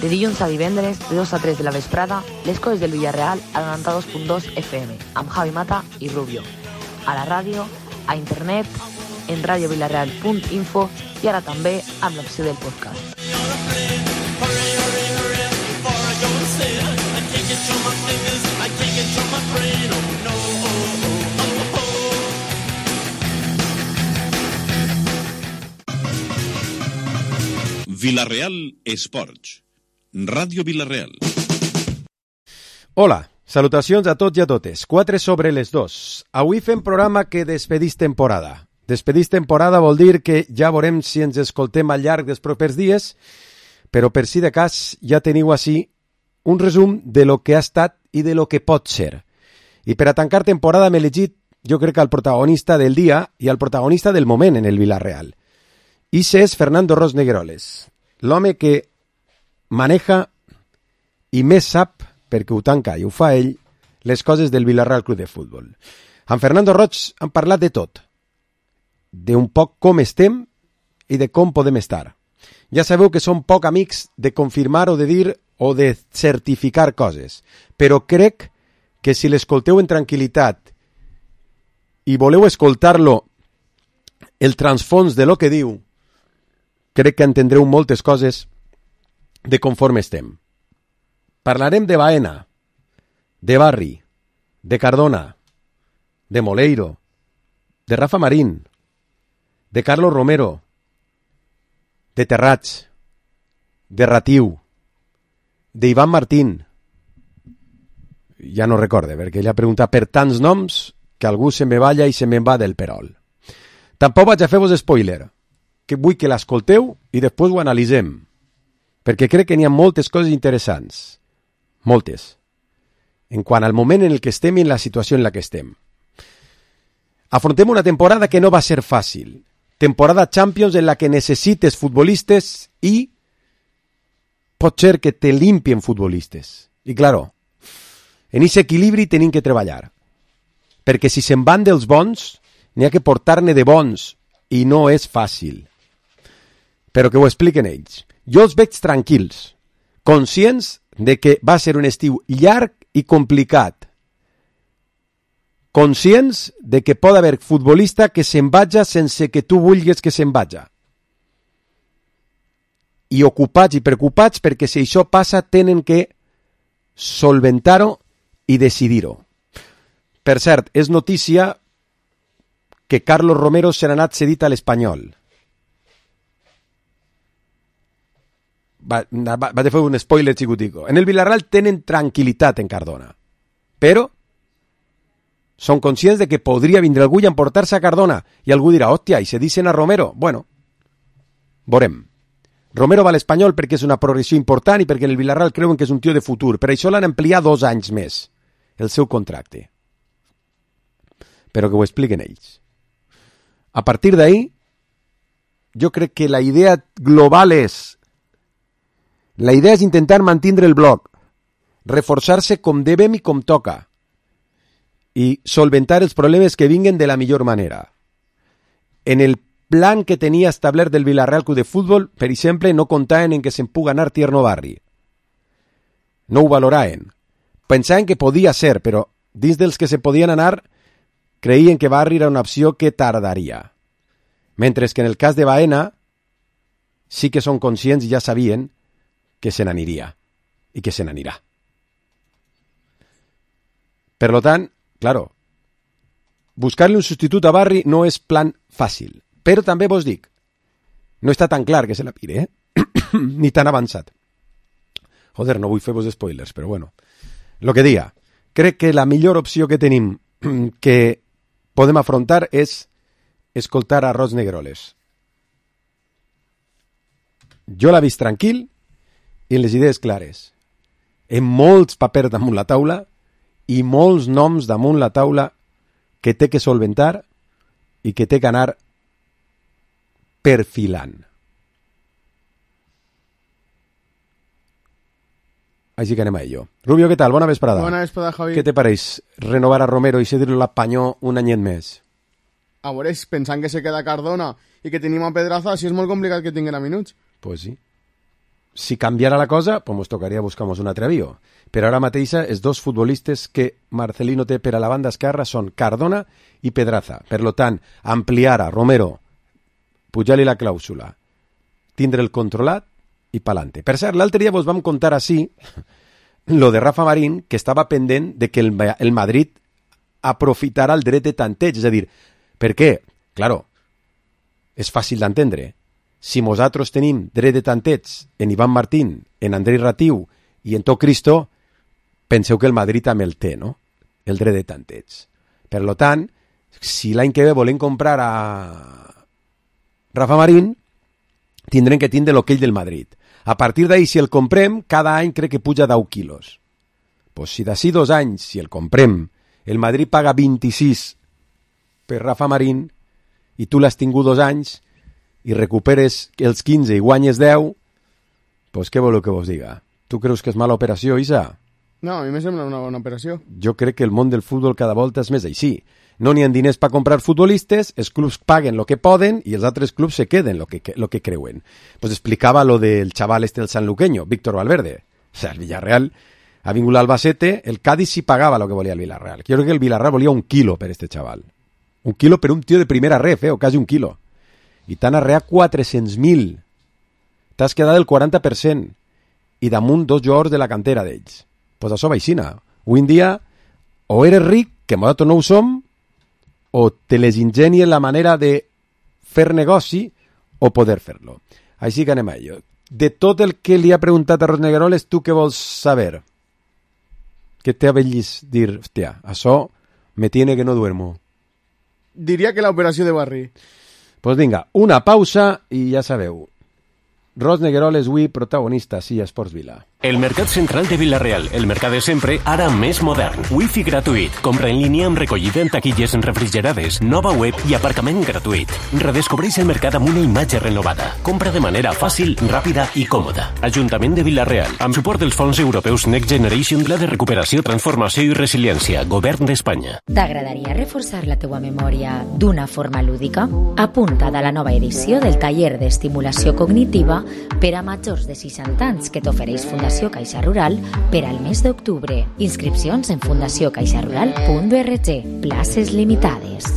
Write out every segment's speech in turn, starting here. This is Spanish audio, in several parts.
De dilluns a divendres, de 2 a 3 de la vesprada, les coses del Villarreal a 92.2 FM, amb Javi Mata i Rubio. A la ràdio, a internet, en radiovillarreal.info i ara també amb l'opció del podcast. Villarreal Esports. Ràdio Villarreal. Hola, salutacions a tots i a totes. 4 sobre les 2. Avui fem programa que despedís temporada. Despedís temporada vol dir que ja veurem si ens escoltem al llarg dels propers dies, però per si de cas ja teniu així un resum de lo que ha estat i de lo que pot ser. I per a tancar temporada m'he elegit, jo crec que el protagonista del dia i el protagonista del moment en el Villarreal. Ixe és Fernando Ros Negroles, l'home que maneja i més sap, perquè ho tanca i ho fa ell, les coses del Villarreal Club de Futbol. Amb Fernando Roig hem parlat de tot, d'un poc com estem i de com podem estar. Ja sabeu que som poc amics de confirmar o de dir o de certificar coses, però crec que si l'escolteu en tranquil·litat i voleu escoltar-lo el transfons de lo que diu, crec que entendreu moltes coses de conforme estem. Parlarem de Baena, de Barri, de Cardona, de Moleiro, de Rafa Marín, de Carlos Romero, de Terrats, de Ratiu, de Iván Martín. Ja no recorde, perquè ella pregunta per tants noms que algú se me balla i se me'n va del perol. Tampoc vaig a fer-vos spoiler, que vull que l'escolteu i després ho analitzem, perquè crec que n'hi ha moltes coses interessants. Moltes. En quant al moment en el que estem i en la situació en la que estem. Afrontem una temporada que no va ser fàcil. Temporada Champions en la que necessites futbolistes i pot ser que te limpien futbolistes. I claro, en aquest equilibri tenim que treballar. Perquè si se'n van dels bons, n'hi ha que portar-ne de bons i no és fàcil. Però que ho expliquen ells. Jo els veig tranquils, conscients de que va ser un estiu llarg i complicat. Conscients de que pot haver futbolista que se'n vaja sense que tu vulguis que se'n vaja. I ocupats i preocupats perquè si això passa tenen que solventar-ho i decidir-ho. Per cert, és notícia que Carlos Romero se n'ha anat cedit a l'Espanyol. Va a fer un spoiler xicutico. En el Villarreal tenen tranquil·litat en Cardona, però són conscients de que podria vindre algú i emportar-se a Cardona i algú dirà, hòstia, i se dicen a Romero? Bueno, veurem. Romero va a l'Espanyol perquè és una progressió important i perquè en el Villarreal creuen que és un tio de futur. Per això l'han ampliat 2 anys més el seu contracte, però que ho expliquen ells. A partir d'ahí jo crec que la idea global és intentar mantindre el bloc, reforçar-se com devem i com toca, i solventar els problemes que vinguen de la millor manera. En el plan que tenia establert del Villarreal Club de Futbol, per exemple, no comptaven en que se'n pugui anar Tierno Barri. No ho valoraven. Pensaven que podia ser, però dins dels que se podien anar, creien que Barri era una opció que tardaria. Mentre que en el cas de Baena, sí que són conscients i ja sabien que se n'aniria i que se n'anirà. Per tant, claro, buscar-li un substitut a Barri no és plan fàcil, però també vos dic, no està tan clar que se la pire, ni tan avançat. Joder, no vull fer-vos spoilers, però bueno. Lo que diga, crec que la millor opció que tenim que podem afrontar és escoltar a Ros Negroles. Jo l'he vist tranquil i les idees clares. En molts papers damunt la taula i molts noms damunt la taula que té que solventar i que té que anar perfilant. Així que anem a ello. Rubio, ¿qué tal? Bona vesprada. Bona vesprada, Javi. ¿Qué te pareix renovar a Romero i cedir-lo a l'Espanyol un anyet més? A veure, pensant que se queda Cardona i que tenim a Pedraza, si és molt complicat que tinguin a minuts. Pues sí. si canviara la cosa, pues ens tocaria buscar-nos un altre avió. Però ara mateix els dos futbolistes que Marcelino té per a la banda esquerra són Cardona i Pedraza. Per lo tant, ampliar a Romero, pujar-li la clàusula, tindre el controlat i pa'lante. Per cert, l'altre dia vos vam contar així lo de Rafa Marín, que estava pendent de que el Madrid aprofitara el dret de tanteig. És a dir, per què? Claro, és fàcil d'entendre. Si nosaltres tenim dret de tanteig en Iván Martín, en Andrei Ratiu i en tot Cristo, penseu que el Madrid també el té, no? El dret de tanteig. Per lo tant, si l'any que ve volem comprar a Rafa Marín, tindrem que tindre l'okell del Madrid. A partir d'ahí, si el comprem, cada any crec que puja 10 quilos. Pues si d'ací 2 anys, si el comprem, el Madrid paga 26 per Rafa Marín i tu l'has tingut 2 anys i recuperes els 15 i guanyes 10, pues què voleu que vos diga? Tu creus que és mala operació, Isa? No, a mi me sembla una bona operació. Jo crec que el món del futbol cada volta és més així. No n'hi ha diners per comprar futbolistes, els clubs paguen el que poden i els altres clubs se queden lo que creuen. Pues explicava lo del chaval este del sanluqueño, Víctor Valverde. O sea, el Villarreal ha vingut l'Albacete, el Cádiz sí pagava lo que volia el Villarreal. Jo crec que el Villarreal volia 1 quilo per este chaval. 1 quilo per un tio de primera ref, o quasi 1 quilo. I t'han arreat 400.000. T'has quedat el 40%. I damunt 2 jugadors de la cantera d'ells. Pues això vaixina. Avui en dia, o eres ric, que nosaltres no ho som, o te les ingeni en la manera de fer negoci o poder fer-lo. Així que anem a ello. De tot el que li ha preguntat a Rosnegueroles, tu què vols saber? Què te avellis dir? Hòstia, això me tiene que no duermo. Diria que l'operació de Barri. Pues vinga, una pausa i ja sabeu. Rosnegueroles, avui protagonista, sí, a Esports Vila. El Mercat Central de Vila-real, el mercat de sempre, ara més modern. Wi-Fi gratuït, compra en línia amb recollida en taquilles refrigerades, nova web i aparcament gratuït. Redescobreix el mercat amb una imatge renovada. Compra de manera fàcil, ràpida i còmoda. Ajuntament de Vila-real, amb suport dels fons europeus Next Generation, Pla de Recuperació, Transformació i Resiliència, Govern d'Espanya. T'agradaria reforçar la teua memòria d'una forma lúdica? Apunta't a la nova edició del taller d'estimulació cognitiva per a majors de 60 anys que t'ofereix Fundació Caixa Rural per al mes d'octubre. Inscripcions en fundacioncaixarural.org. Places limitades.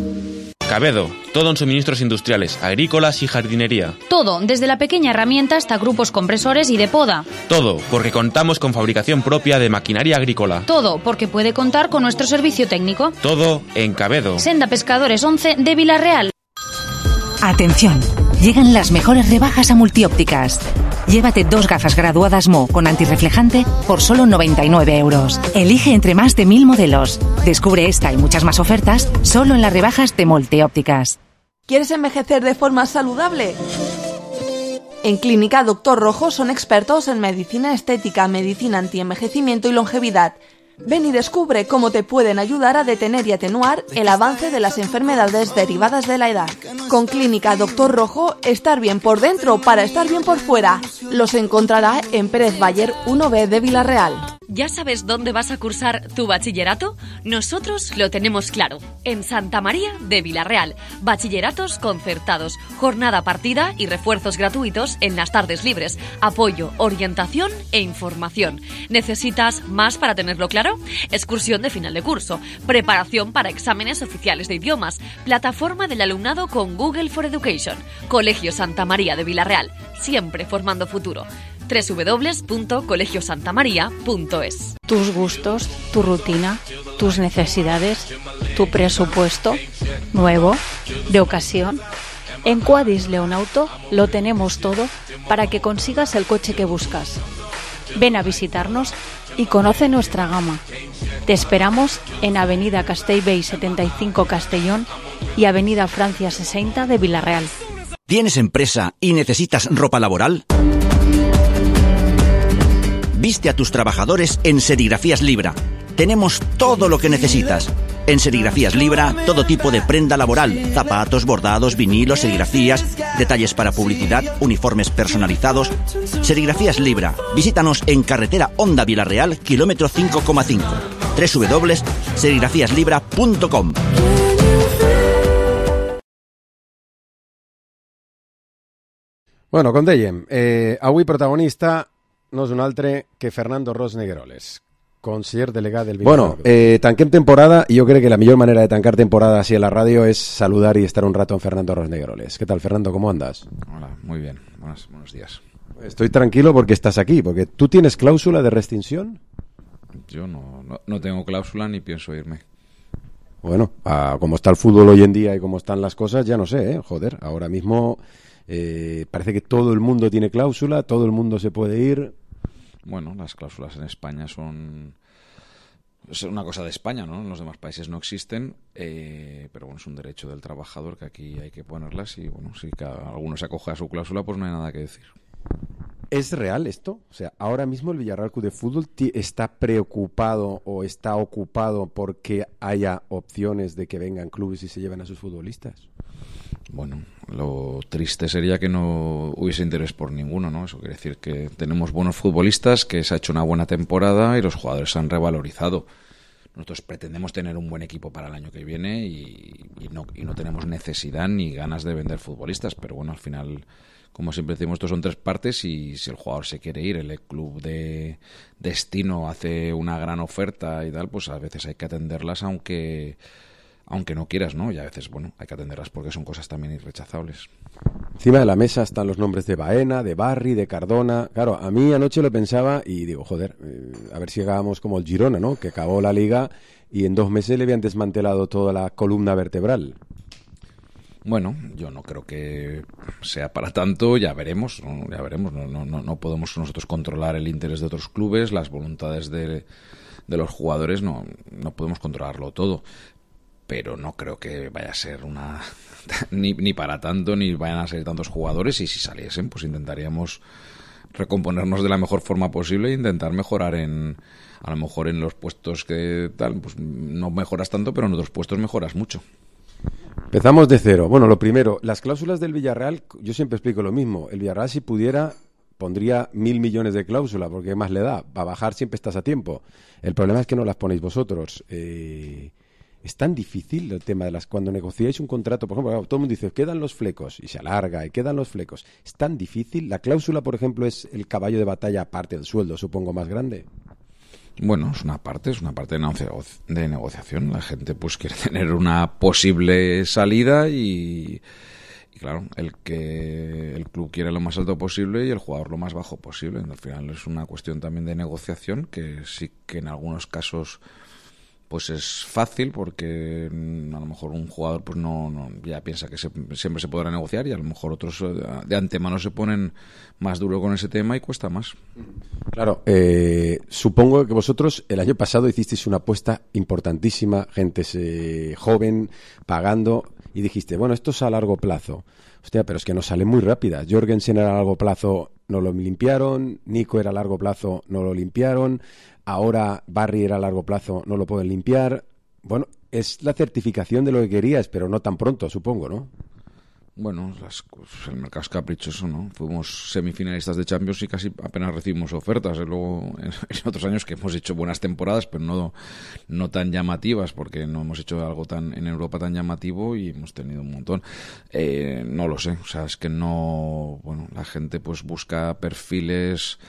Cabedo, todo en suministros industriales, agrícolas y jardinería. Todo, desde la pequeña herramienta hasta grupos compresores y de poda. Todo, porque contamos con fabricación propia de maquinaria agrícola. Todo, porque puede contar con nuestro servicio técnico. Todo en Cabedo. Senda Pescadores 11 de Vila-real. Atención, llegan las mejores rebajas a Multiópticas. Llévate 2 gafas graduadas Mo con antirreflejante por solo 99 euros. Elige entre más de 1000 modelos. Descubre esta y muchas más ofertas solo en las rebajas de Multiópticas. ¿Quieres envejecer de forma saludable? En Clínica Dr. Rojo son expertos en medicina estética, medicina antienvejecimiento y longevidad. Ven y descubre cómo te pueden ayudar a detener y atenuar el avance de las enfermedades derivadas de la edad. Con Clínica Dr. Rojo, estar bien por dentro para estar bien por fuera. Los encontrará en Pérez Bayer 1B de Vila-real. ¿Ya sabes dónde vas a cursar tu bachillerato? Nosotros lo tenemos claro. En Santa María de Vila-real. Bachilleratos concertados, jornada partida y refuerzos gratuitos en las tardes libres. Apoyo, orientación e información. ¿Necesitas más para tenerlo claro? Excursión de final de curso. Preparación para exámenes oficiales de idiomas. Plataforma del alumnado con Google for Education. Colegio Santa María de Vila-real. Siempre formando futuro. www.colegiosantamaria.es. Tus gustos, tu rutina, tus necesidades, tu presupuesto, nuevo, de ocasión. En Quadis Leonauto lo tenemos todo para que consigas el coche que buscas. Ven a visitarnos y conoce nuestra gama. Te esperamos en Avenida Castellbell 75 Castellón y Avenida Francia 60 de Vila-real. ¿Tienes empresa y necesitas ropa laboral? Viste a tus trabajadores en Serigrafías Libra. Tenemos todo lo que necesitas. En Serigrafías Libra, todo tipo de prenda laboral, zapatos, bordados, vinilos, serigrafías, detalles para publicidad, uniformes personalizados. Serigrafías Libra. Visítanos en carretera Honda Vila-real, kilómetro 5,5. www.serigrafíaslibra.com. Bueno, com dèiem, avui protagonista no és un altre que Fernando Ros Negueroles, conseller delegat del Villarreal. Bueno, tanquem temporada y yo creo que la mejor manera de tancar temporada así en la radio es saludar y estar un rato en Fernando Ros Negueroles. ¿Qué tal, Fernando? ¿Cómo andas? Hola, muy bien. Buenos días. Estoy tranquilo porque estás aquí, porque ¿tú tienes cláusula de rescisión? Yo no tengo cláusula ni pienso irme. Bueno, como está el fútbol hoy en día y como están las cosas, ya no sé, joder, ahora mismo parece que todo el mundo tiene cláusula, todo el mundo se puede ir. Bueno, las cláusulas en España es una cosa de España, ¿no? En los demás países no existen, pero bueno, es un derecho del trabajador que aquí hay que ponerlas y bueno, si cada alguno se acoge a su cláusula, pues no hay nada que decir. ¿Es real esto? O sea, ahora mismo el Villarreal Club de Fútbol está preocupado o está ocupado porque haya opciones de que vengan clubes y se lleven a sus futbolistas. Bueno, lo triste sería que no hubiese interés por ninguno, ¿no? Eso quiere decir que tenemos buenos futbolistas, que se ha hecho una buena temporada y los jugadores se han revalorizado. Nosotros pretendemos tener un buen equipo para el año que viene y no tenemos necesidad ni ganas de vender futbolistas, pero bueno, al final, como siempre decimos, esto son tres partes y si el jugador se quiere ir, el club de destino hace una gran oferta y tal, pues a veces hay que atenderlas aunque no quieras, ¿no? Y a veces, bueno, hay que atenderlas porque son cosas también irrechazables. Encima de la mesa están los nombres de Baena, de Barry, de Cardona. Claro, a mí anoche lo pensaba y digo, joder, a ver si llegábamos como el Girona, ¿no? Que acabó la liga y en 2 meses le habían desmantelado toda la columna vertebral. Bueno, yo no creo que sea para tanto, ya veremos, ¿no? Ya veremos. No podemos nosotros controlar el interés de otros clubes, las voluntades de los jugadores, no podemos controlarlo todo. Pero no creo que vaya a ser ni para tanto, ni vayan a salir tantos jugadores, y si saliesen, pues intentaríamos recomponernos de la mejor forma posible e intentar mejorar a lo mejor en los puestos que tal, pues no mejoras tanto, pero en otros puestos mejoras mucho. Empezamos de cero. Bueno, lo primero, las cláusulas del Villarreal, yo siempre explico lo mismo. El Villarreal, si pudiera, pondría 1.000 millones de cláusula, porque más le da. Para bajar siempre estás a tiempo. El problema es que no las ponéis vosotros. Es tan difícil el tema de cuando negociáis un contrato, por ejemplo, todo el mundo dice, quedan los flecos, y se alarga, y quedan los flecos. Es tan difícil. La cláusula, por ejemplo, es el caballo de batalla aparte del sueldo, supongo, más grande. Bueno, es una parte de negociación. La gente pues quiere tener una posible salida y claro, el club quiere lo más alto posible y el jugador lo más bajo posible. Al final es una cuestión también de negociación, que sí que en algunos casos pues es fácil, porque a lo mejor un jugador pues no ya piensa que siempre se podrá negociar, y a lo mejor otros de antemano se ponen más duro con ese tema y cuesta más. Claro, supongo que vosotros el año pasado hicisteis una apuesta importantísima, gente joven, pagando, y dijiste, bueno, esto es a largo plazo. Hostia, pero es que nos sale muy rápida. Jorgensen era a largo plazo, no lo limpiaron. Nico era a largo plazo, no lo limpiaron. Ahora Barry era a largo plazo, no lo pueden limpiar. Bueno, es la certificación de lo que querías, pero no tan pronto, supongo, ¿no? Bueno, el mercado es caprichoso, ¿no? Fuimos semifinalistas de Champions y casi apenas recibimos ofertas. Luego, en otros años que hemos hecho buenas temporadas, pero no tan llamativas, porque no hemos hecho algo en Europa tan llamativo y hemos tenido un montón. No lo sé, o sea, es que no... Bueno, la gente pues busca perfiles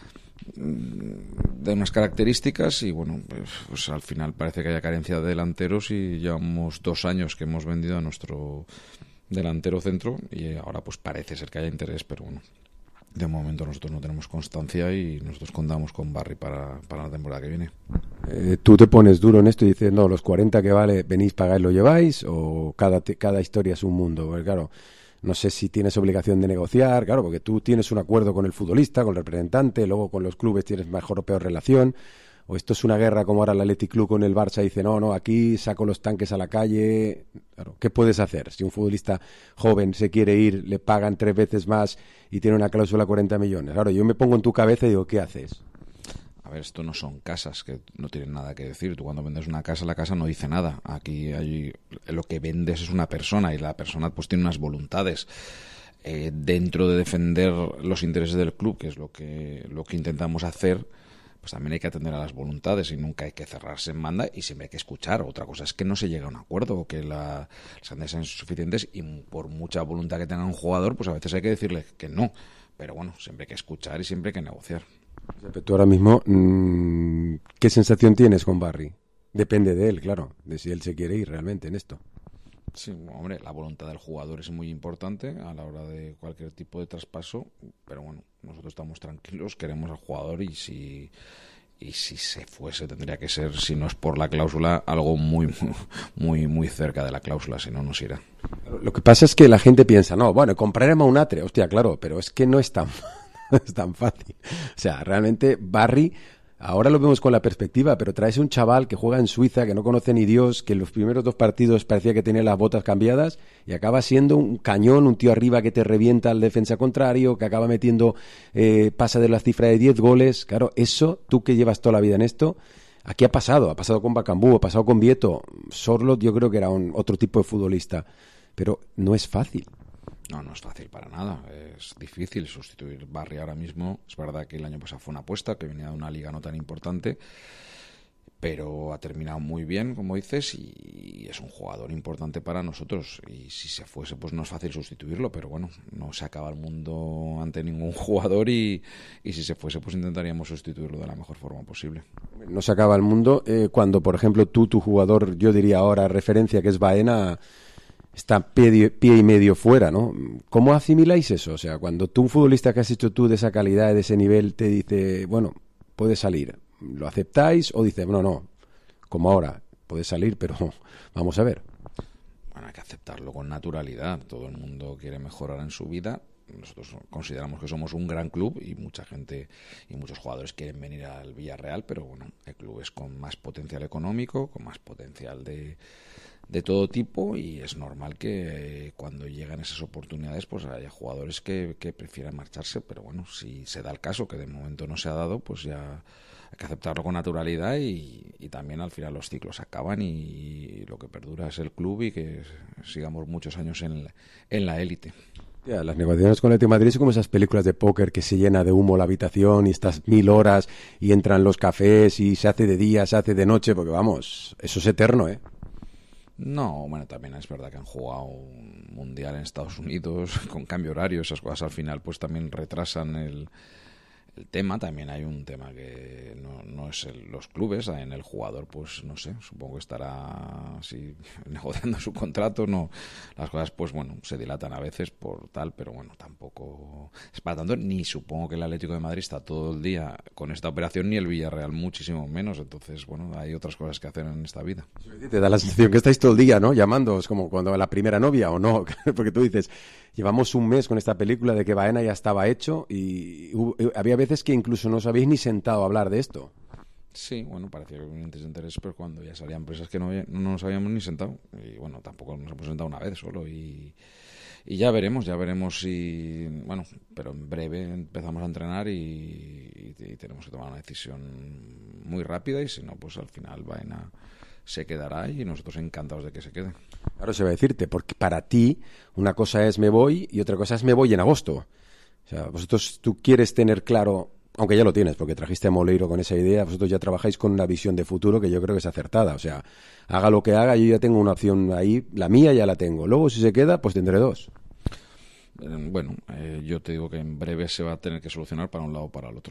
de unas características y bueno, pues al final parece que haya carencia de delanteros y llevamos 2 años que hemos vendido a nuestro delantero centro y ahora pues parece ser que haya interés, pero bueno, de momento nosotros no tenemos constancia y nosotros contamos con Barry para la temporada que viene. ¿Tú te pones duro en esto y dices, no, los 40 que vale, venís, pagáis, lo lleváis, o cada historia es un mundo? Porque claro, no sé si tienes obligación de negociar, claro, porque tú tienes un acuerdo con el futbolista, con el representante, luego con los clubes tienes mejor o peor relación. O esto es una guerra como ahora el Athletic Club con el Barça dice, no, aquí saco los tanques a la calle. Claro, ¿qué puedes hacer? Si un futbolista joven se quiere ir, le pagan 3 veces más y tiene una cláusula 40 millones. Claro, yo me pongo en tu cabeza y digo, ¿qué haces? A ver, esto no son casas que no tienen nada que decir. Tú cuando vendes una casa, la casa no dice nada. Aquí lo que vendes es una persona y la persona pues tiene unas voluntades. Dentro de defender los intereses del club, que es lo que intentamos hacer, pues también hay que atender a las voluntades y nunca hay que cerrarse en banda y siempre hay que escuchar. Otra cosa es que no se llega a un acuerdo o que las cantidades sean insuficientes y por mucha voluntad que tenga un jugador, pues a veces hay que decirle que no. Pero bueno, siempre hay que escuchar y siempre hay que negociar. Tú ahora mismo, ¿qué sensación tienes con Barry? Depende de él, claro, de si él se quiere ir realmente en esto. Sí, hombre, la voluntad del jugador es muy importante a la hora de cualquier tipo de traspaso, pero bueno, nosotros estamos tranquilos, queremos al jugador y si se fuese tendría que ser, si no es por la cláusula, algo muy cerca de la cláusula, si no nos irá. Lo que pasa es que la gente piensa, no, bueno, compraremos a un Atre, hostia, claro, pero es que no es tan fácil. O sea, realmente Barry, ahora lo vemos con la perspectiva, pero traes un chaval que juega en Suiza, que no conoce ni Dios, que en los primeros 2 partidos parecía que tenía las botas cambiadas y acaba siendo un cañón, un tío arriba que te revienta al defensa contrario, que acaba metiendo, pasa de la cifra de 10 goles. Claro, eso, tú que llevas toda la vida en esto, aquí ha pasado con Bacambú, ha pasado con Vieto. Sorlot yo creo que era otro tipo de futbolista, pero no es fácil. No es fácil para nada, es difícil sustituir Barry ahora mismo. Es verdad que el año pasado fue una apuesta, que venía de una liga no tan importante, pero ha terminado muy bien, como dices, y es un jugador importante para nosotros, y si se fuese pues no es fácil sustituirlo, pero bueno, no se acaba el mundo ante ningún jugador y si se fuese pues intentaríamos sustituirlo de la mejor forma posible. No se acaba el mundo cuando, por ejemplo, tu jugador, yo diría ahora referencia, que es Baena, está pie y medio fuera, ¿no? ¿Cómo asimiláis eso? O sea, cuando un futbolista que has hecho tú de esa calidad, de ese nivel, te dice, bueno, puede salir, ¿lo aceptáis? O dice, no, como ahora, puede salir, pero vamos a ver. Bueno, hay que aceptarlo con naturalidad. Todo el mundo quiere mejorar en su vida. Nosotros consideramos que somos un gran club y mucha gente y muchos jugadores quieren venir al Villarreal, pero bueno, hay clubes con más potencial económico, con más potencial de todo tipo, y es normal que cuando llegan esas oportunidades pues haya jugadores que prefieran marcharse, pero bueno, si se da el caso, que de momento no se ha dado, pues ya hay que aceptarlo con naturalidad y también al final los ciclos acaban y lo que perdura es el club y que sigamos muchos años en la élite. Ya, las negociaciones con el Atlético de Madrid son como esas películas de póker que se llena de humo la habitación y estás 1000 horas y entran los cafés y se hace de día, se hace de noche, porque vamos, eso es eterno, ¿eh? No, bueno, también es verdad que han jugado un mundial en Estados Unidos con cambio horario, esas cosas al final pues también retrasan el tema. También hay un tema que no es los clubes, en el jugador pues no sé, supongo que estará así negociando su contrato, no, las cosas pues bueno, se dilatan a veces por tal, pero bueno, tampoco es para tanto, ni supongo que el Atlético de Madrid está todo el día con esta operación, ni el Villarreal muchísimo menos, entonces bueno, hay otras cosas que hacer en esta vida. Te da la sensación que estáis todo el día, ¿no? Llamándoos como cuando la primera novia o no, porque tú dices, llevamos un mes con esta película de que Baena ya estaba hecho y había veces que incluso no os habéis ni sentado a hablar de esto. Sí, bueno, parecía que había un interés, pero cuando ya salían empresas que no nos habíamos ni sentado, y bueno, tampoco nos hemos sentado una vez solo, y ya veremos si, bueno, pero en breve empezamos a entrenar y tenemos que tomar una decisión muy rápida, y si no, pues al final Baena se quedará y nosotros encantados de que se quede. Claro, se va a decirte, porque para ti una cosa es me voy y otra cosa es me voy en agosto. O sea, tú quieres tener claro, aunque ya lo tienes, porque trajiste a Moleiro con esa idea, vosotros ya trabajáis con una visión de futuro que yo creo que es acertada. O sea, haga lo que haga, yo ya tengo una opción ahí, la mía ya la tengo. Luego, si se queda, pues tendré 2. Bueno, yo te digo que en breve se va a tener que solucionar para un lado o para el otro.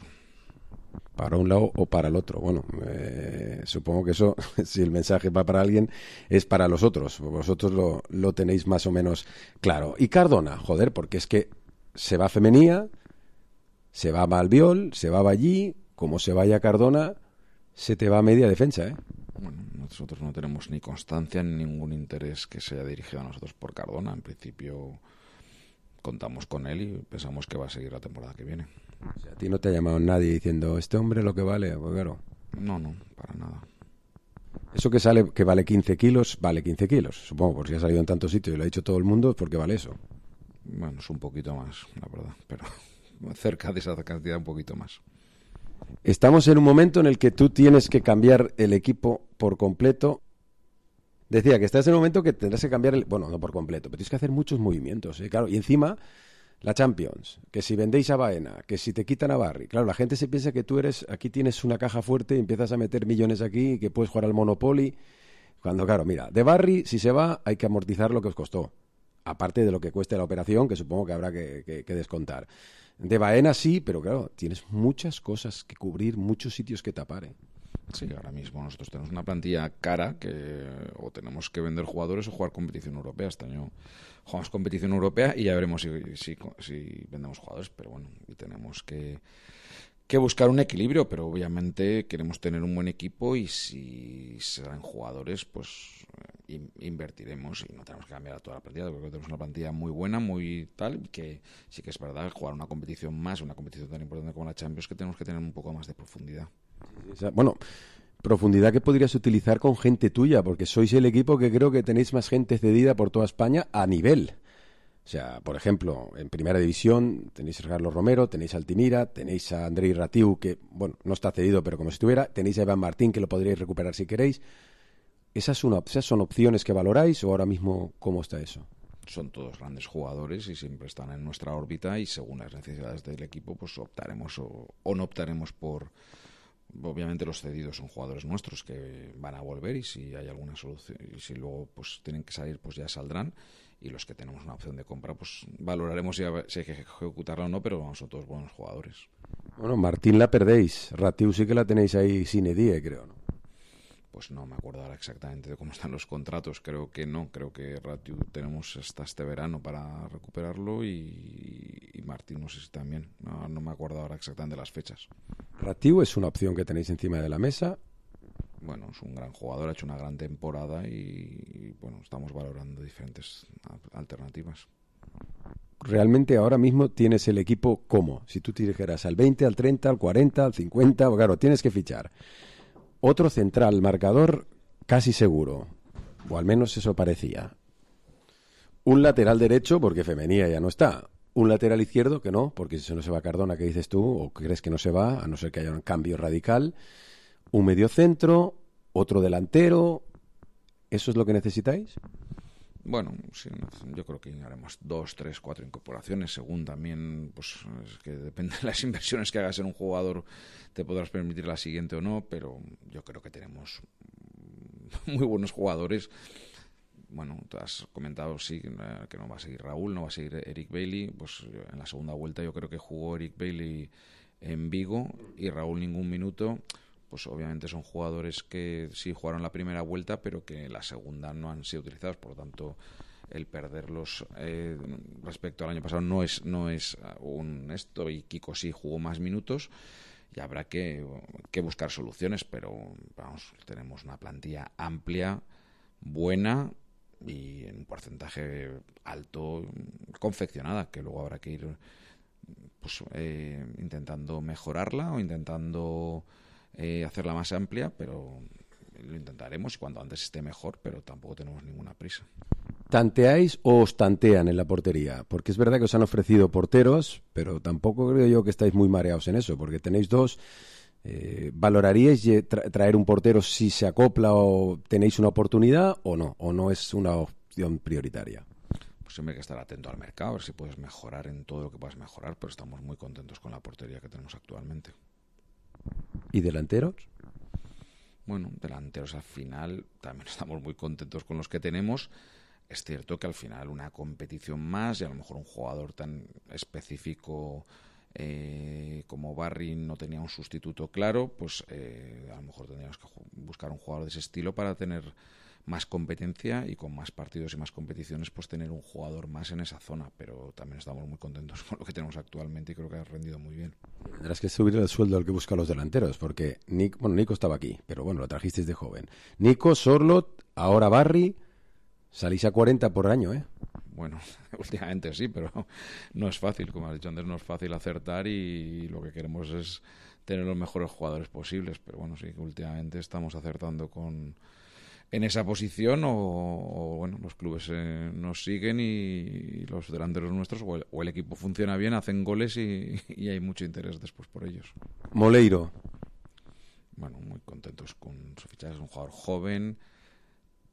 Para un lado o para el otro. Bueno, supongo que eso, si el mensaje va para alguien, es para los otros. Vosotros lo tenéis más o menos claro. Y Cardona, joder, porque es que se va Femenía, se va Malviol, se va Ballí, como se vaya Cardona, se te va media defensa, ¿eh? Bueno, nosotros no tenemos ni constancia ni ningún interés que se haya dirigido a nosotros por Cardona. En principio contamos con él y pensamos que va a seguir la temporada que viene. O sea, a ti no te ha llamado nadie diciendo, este hombre lo que vale, pues claro. No, para nada. Eso que sale, que vale 15 kilos, vale 15 kilos. Supongo, porque si ha salido en tantos sitios y lo ha dicho todo el mundo, es porque vale eso. Bueno, es un poquito más, la verdad, pero cerca de esa cantidad un poquito más. Estamos en un momento en el que tú tienes que cambiar el equipo por completo. Decía que estás en un momento que tendrás que cambiar bueno, no por completo, pero tienes que hacer muchos movimientos, ¿eh? Claro, y encima la Champions, que si vendéis a Baena, que si te quitan a Barry. Claro, la gente se piensa que tú aquí tienes una caja fuerte y empiezas a meter millones aquí y que puedes jugar al Monopoly. Cuando, claro, mira, de Barry, si se va, hay que amortizar lo que os costó. Aparte de lo que cueste la operación, que supongo que habrá que descontar. De Baena sí, pero claro, tienes muchas cosas que cubrir, muchos sitios que tapar, ¿eh? Sí, ahora mismo nosotros tenemos una plantilla cara que o tenemos que vender jugadores o jugar competición europea. Este año jugamos competición europea y ya veremos si vendemos jugadores, pero bueno, y tenemos que buscar un equilibrio, pero obviamente queremos tener un buen equipo y si se dan jugadores, pues invertiremos y no tenemos que cambiar a toda la plantilla. Creo que tenemos una plantilla muy buena, muy tal, que sí que es verdad, jugar una competición tan importante como la Champions, que tenemos que tener un poco más de profundidad. Bueno, profundidad que podrías utilizar con gente tuya, porque sois el equipo que creo que tenéis más gente cedida por toda España a nivel. O sea, por ejemplo, en Primera División tenéis a Carlos Romero, tenéis a Altimira, tenéis a Andrei Ratiu, que, bueno, no está cedido, pero como si estuviera, tenéis a Iván Martín, que lo podríais recuperar si queréis. ¿Esas son opciones que valoráis o ahora mismo cómo está eso? Son todos grandes jugadores y siempre están en nuestra órbita y según las necesidades del equipo, pues optaremos o no optaremos por... Obviamente los cedidos son jugadores nuestros que van a volver y si hay alguna solución y si luego pues tienen que salir pues ya saldrán y los que tenemos una opción de compra pues valoraremos si hay que ejecutarla o no, pero vamos, son todos buenos jugadores. Bueno, Martín la perdéis, Ratiu sí que la tenéis ahí sine die, creo, ¿no? Pues no me acuerdo ahora exactamente de cómo están los contratos, creo que no, creo que Ratiu tenemos hasta este verano para recuperarlo y Martín no sé si también, no me acuerdo ahora exactamente de las fechas. Ratiu es una opción que tenéis encima de la mesa. Bueno, es un gran jugador, ha hecho una gran temporada y bueno, estamos valorando diferentes alternativas. Realmente ahora mismo tienes el equipo ¿cómo? Si tú te dijeras al 20, al 30, al 40, al 50, claro, tienes que fichar. Otro central marcador casi seguro, o al menos eso parecía. Un lateral derecho, porque Femenía ya no está. Un lateral izquierdo, que no, porque si no se va Cardona, ¿qué dices tú? ¿O crees que no se va, a no ser que haya un cambio radical? Un mediocentro, otro delantero. ¿Eso es lo que necesitáis? Bueno, sí, yo creo que haremos 2, 3, 4 incorporaciones, según también, pues es que depende de las inversiones que hagas en un jugador, te podrás permitir la siguiente o no, pero yo creo que tenemos muy buenos jugadores. Bueno, tú has comentado, sí, que no va a seguir Raúl, no va a seguir Eric Bailey, pues en la segunda vuelta yo creo que jugó Eric Bailey en Vigo y Raúl ningún minuto. Pues obviamente son jugadores que sí jugaron la primera vuelta, pero que la segunda no han sido utilizados, por lo tanto el perderlos respecto al año pasado no es un esto, y Kiko sí jugó más minutos y habrá que buscar soluciones, pero vamos, tenemos una plantilla amplia, buena y en un porcentaje alto confeccionada, que luego habrá que ir pues intentando mejorarla o intentando hacerla más amplia, pero lo intentaremos y cuando antes esté mejor, pero tampoco tenemos ninguna prisa. ¿Tanteáis o os tantean en la portería? Porque es verdad que os han ofrecido porteros, pero tampoco creo yo que estáis muy mareados en eso, porque tenéis dos. ¿Valoraríais traer un portero si se acopla o tenéis una oportunidad o no? ¿O no es una opción prioritaria? Pues siempre hay que estar atento al mercado, a ver si puedes mejorar en todo lo que puedas mejorar, pero estamos muy contentos con la portería que tenemos actualmente. ¿Y delanteros? Bueno, delanteros al final también estamos muy contentos con los que tenemos. Es cierto que al final una competición más y a lo mejor un jugador tan específico como Barry no tenía un sustituto claro, pues a lo mejor tendríamos que buscar un jugador de ese estilo para tener más competencia y con más partidos y más competiciones pues tener un jugador más en esa zona, pero también estamos muy contentos con lo que tenemos actualmente y creo que ha rendido muy bien. Tendrás que subir el sueldo al que buscan los delanteros, porque Nico estaba aquí, pero bueno, lo trajisteis de joven. Nico, Sorlot, ahora Barry, salís a 40 por año, ¿eh? Bueno, últimamente sí, pero no es fácil, como has dicho antes, no es fácil acertar y lo que queremos es tener los mejores jugadores posibles, pero bueno, sí, últimamente estamos acertando en esa posición o bueno, los clubes nos siguen y los delanteros nuestros o el equipo funciona bien, hacen goles y hay mucho interés después por ellos. Moleiro. Bueno, muy contentos con su fichaje, es un jugador joven,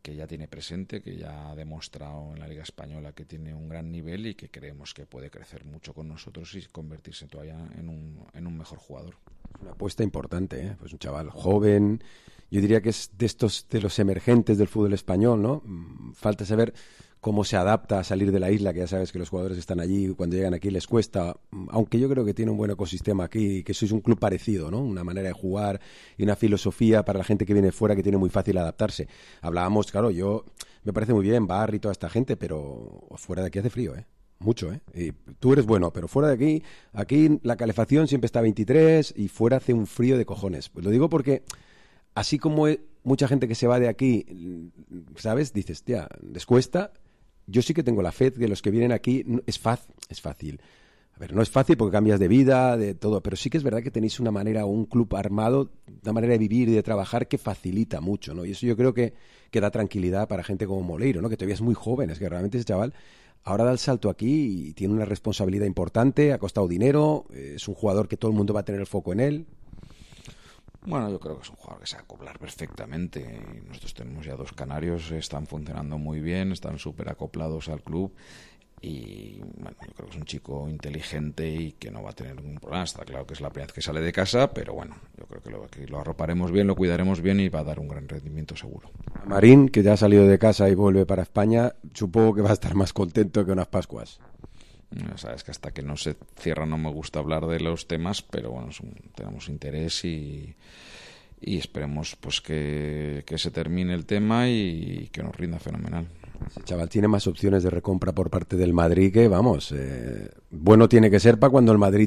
ya tiene presente, que ya ha demostrado en la Liga Española que tiene un gran nivel y que creemos que puede crecer mucho con nosotros y convertirse todavía en un mejor jugador. Una apuesta importante, ¿eh? Pues un chaval joven, yo diría que es de los emergentes del fútbol español, ¿no? Falta saber cómo se adapta a salir de la isla, que ya sabes que los jugadores están allí, cuando llegan aquí les cuesta, aunque yo creo que tiene un buen ecosistema aquí, que sois un club parecido, ¿no? Una manera de jugar y una filosofía para la gente que viene fuera que tiene muy fácil adaptarse. Hablábamos, claro, me parece muy bien Barry y toda esta gente, pero fuera de aquí hace frío, ¿eh? Mucho, ¿eh? Y tú eres bueno, pero fuera de aquí la calefacción siempre está a 23 y fuera hace un frío de cojones. Pues lo digo porque así como mucha gente que se va de aquí, ¿sabes? Dices, tía, les cuesta. Yo sí que tengo la fe de los que vienen aquí, es fácil. A ver, no es fácil porque cambias de vida, de todo, pero sí que es verdad que tenéis una manera, un club armado, una manera de vivir y de trabajar que facilita mucho, ¿no? Y eso yo creo que da tranquilidad para gente como Moleiro, ¿no? Que todavía es muy joven, es que realmente ese chaval ahora da el salto aquí y tiene una responsabilidad importante, ha costado dinero, es un jugador que todo el mundo va a tener el foco en él. Bueno, yo creo que es un jugador que se va a acoplar perfectamente. Nosotros tenemos ya 2 canarios, están funcionando muy bien, están súper acoplados al club y bueno, yo creo que es un chico inteligente y que no va a tener ningún problema. Está claro que es la primera vez que sale de casa, pero bueno, yo creo que lo arroparemos bien, lo cuidaremos bien y va a dar un gran rendimiento seguro. Marín, que ya ha salido de casa y vuelve para España, supongo que va a estar más contento que unas Pascuas. Sabes que hasta que no se cierra no me gusta hablar de los temas, pero bueno, tenemos interés y esperemos pues que se termine el tema y que nos rinda fenomenal. Ese chaval tiene más opciones de recompra por parte del Madrid que, vamos, bueno tiene que ser para cuando el Madrid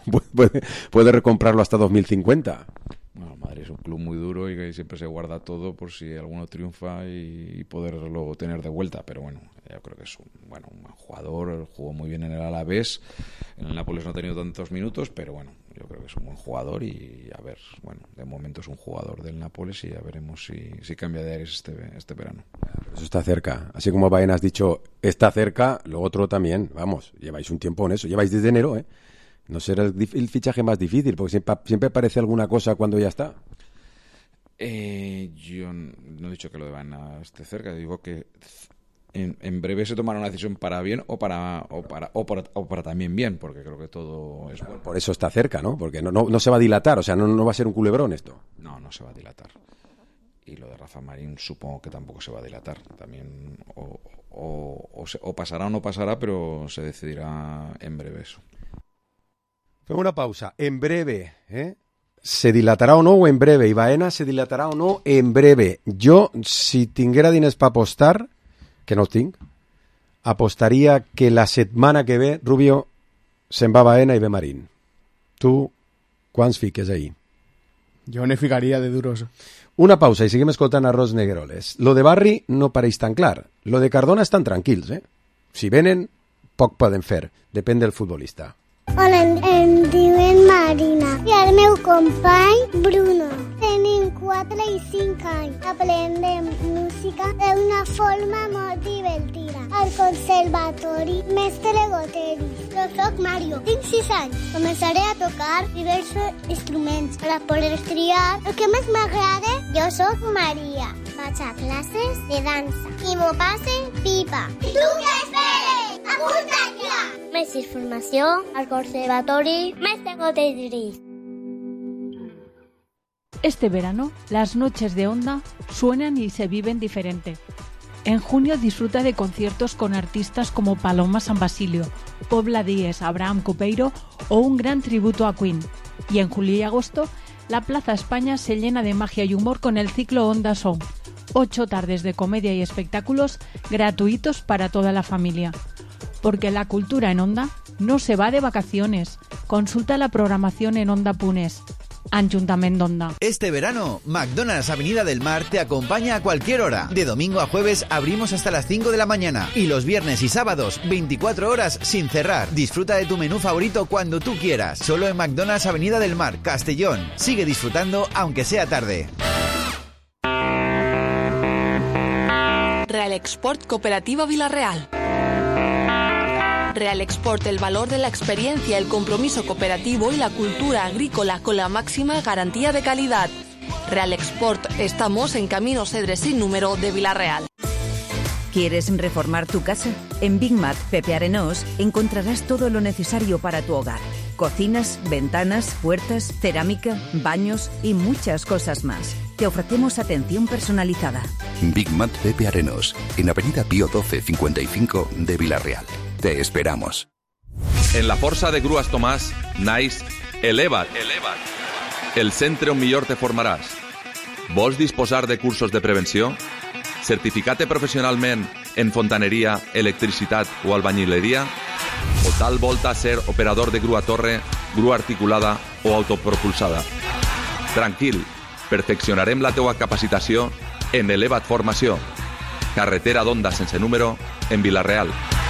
puede recomprarlo hasta 2050. Bueno, el Madrid es un club muy duro y que siempre se guarda todo por si alguno triunfa y poderlo tener de vuelta, pero bueno, yo creo que es un buen jugador, jugó muy bien en el Alavés, en el Nápoles no ha tenido tantos minutos, pero bueno, yo creo que es un buen jugador y a ver, bueno, de momento es un jugador del Nápoles y ya veremos si cambia de aires este verano. Eso está cerca, así como Baena has dicho, está cerca, lo otro también, vamos, lleváis un tiempo en eso, lleváis desde enero, ¿eh? No será el fichaje más difícil, porque siempre aparece alguna cosa cuando ya está. Yo no he dicho que lo de Baena esté cerca, digo que en breve se tomará una decisión para bien o para también bien, porque creo que todo es bueno. Por eso está cerca, ¿no? Porque no se va a dilatar, o sea, no va a ser un culebrón esto. No se va a dilatar. Y lo de Rafa Marín supongo que tampoco se va a dilatar. También o pasará o no pasará, pero se decidirá en breve eso. Una pausa. En breve, ¿eh? ¿Se dilatarà o no o en breve? I Baena se dilatarà o no en breve? Jo, si tinguera diners per apostar, que no els tinc, apostaria que la setmana que ve, Rubio, se'n va Baena i ve Marín. Tu, quants fiques ahí? Jo ne ficaria de duros. Una pausa i seguim escoltant Arròs Negreoles. Lo de Barri no pareix tan clar. Lo de Cardona estan tranquils, eh? Si venen, poc poden fer. Depèn del futbolista. Hola, em diuen Marina i el meu company Bruno. Tenim 4 i 5 anys. Aprendem música d'una forma molt divertida. Al conservatori Mestre Goteris. Jo soc Mario, tinc 6 anys. Començaré a tocar diversos instruments per a poder triar el que més m'agrada. Jo soc Maria. Vaig a classes de dansa i m'ho passe pipa. I tu què esperes? Apunta't ja! Més informació al Conservatori Mestre Goteris. Este verano, las noches de Onda suenan y se viven diferente. En junio disfruta de conciertos con artistas como Paloma San Basilio, Pobla Díez, Abraham Copeiro o un gran tributo a Queen. Y en julio y agosto, la Plaza España se llena de magia y humor con el ciclo Onda Song. 8 tardes de comedia y espectáculos gratuitos para toda la familia. Porque la cultura en Onda no se va de vacaciones. Consulta la programación en Onda.es. Ayuntamiento de Onda. Este verano, McDonald's Avenida del Mar te acompaña a cualquier hora. De domingo a jueves abrimos hasta las 5 de la mañana. Y los viernes y sábados, 24 horas sin cerrar. Disfruta de tu menú favorito cuando tú quieras. Solo en McDonald's Avenida del Mar, Castellón. Sigue disfrutando aunque sea tarde. Real Export Cooperativa Villarreal. Real Export, el valor de la experiencia, el compromiso cooperativo y la cultura agrícola con la máxima garantía de calidad. Real Export, estamos en Camino Cedres sin número de Vila-real. ¿Quieres reformar tu casa? En Big Mat Pepe Arenós encontrarás todo lo necesario para tu hogar. Cocinas, ventanas, puertas, cerámica, baños y muchas cosas más. Te ofrecemos atención personalizada. Big Mat Pepe Arenós, en Avenida Pío 12 55 de Vila-real. Te esperamos. En la Força de Grues Tomàs naix Eleva't. El centre on millor te formaràs. Vols disposar de cursos de prevenció? Certificat professionalment en fontaneria, electricitat o albañileria? O tal volta ser operador de grua torre, grua articulada o autopropulsada? Tranquil, perfeccionarem la teua capacitació en Eleva't Formació. Carretera d'Onda sense número en Vila-real.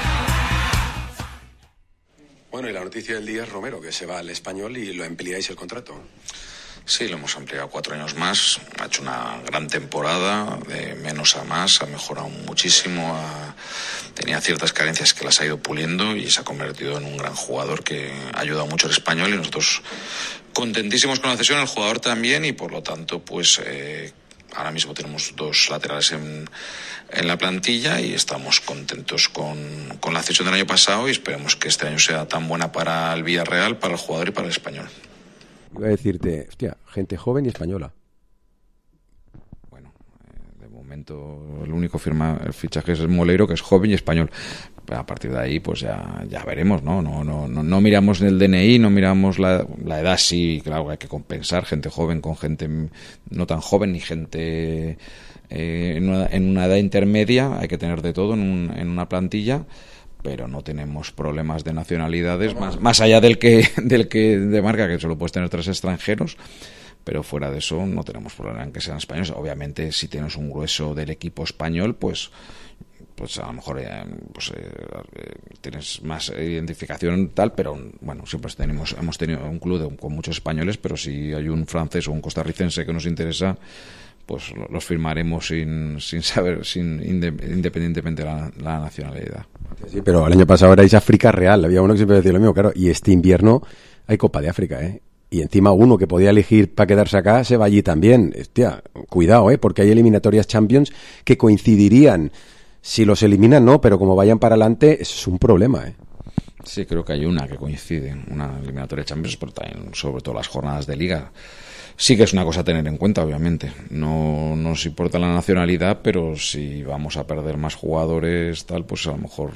Bueno, y la noticia del día es Romero, que se va al Español y lo ampliáis el contrato. Sí, lo hemos ampliado 4 años más. Ha hecho una gran temporada, de menos a más, ha mejorado muchísimo. Tenía ciertas carencias que las ha ido puliendo y se ha convertido en un gran jugador que ha ayudado mucho al Español, y nosotros contentísimos con la cesión, el jugador también, y por lo tanto, pues ahora mismo tenemos 2 laterales en la plantilla y estamos contentos con la cesión del año pasado, y esperemos que este año sea tan buena para el Villarreal, para el jugador y para el Español. Iba a decirte, hostia, gente joven y española. Bueno, de momento el único fichaje es Moleiro, que es joven y español. Pero a partir de ahí, pues ya veremos, ¿no? No miramos el DNI, no miramos la edad. Sí, claro, hay que compensar gente joven con gente no tan joven, ni gente en una edad intermedia. Hay que tener de todo en una plantilla, pero no tenemos problemas de nacionalidades más allá del que demarca, que solo puedes tener 3 extranjeros, pero fuera de eso no tenemos problema en que sean españoles. Obviamente, si tienes un grueso del equipo español, pues a lo mejor tienes más identificación tal, pero bueno, siempre hemos tenido un club con muchos españoles, pero si hay un francés o un costarricense que nos interesa, pues los firmaremos sin saber, independientemente de la nacionalidad. Sí, pero el año pasado erais África Real, había uno que siempre decía lo mismo, claro, y este invierno hay Copa de África, y encima uno que podía elegir para quedarse acá se va allí también. Hostia, cuidado, porque hay eliminatorias Champions que coincidirían. Si los eliminan, no, pero como vayan para adelante, eso es un problema, Sí, creo que hay una que coincide, una eliminatoria Champions, pero también sobre todo las jornadas de Liga. Sí que es una cosa a tener en cuenta, obviamente. No nos importa la nacionalidad, pero si vamos a perder más jugadores, tal, pues a lo mejor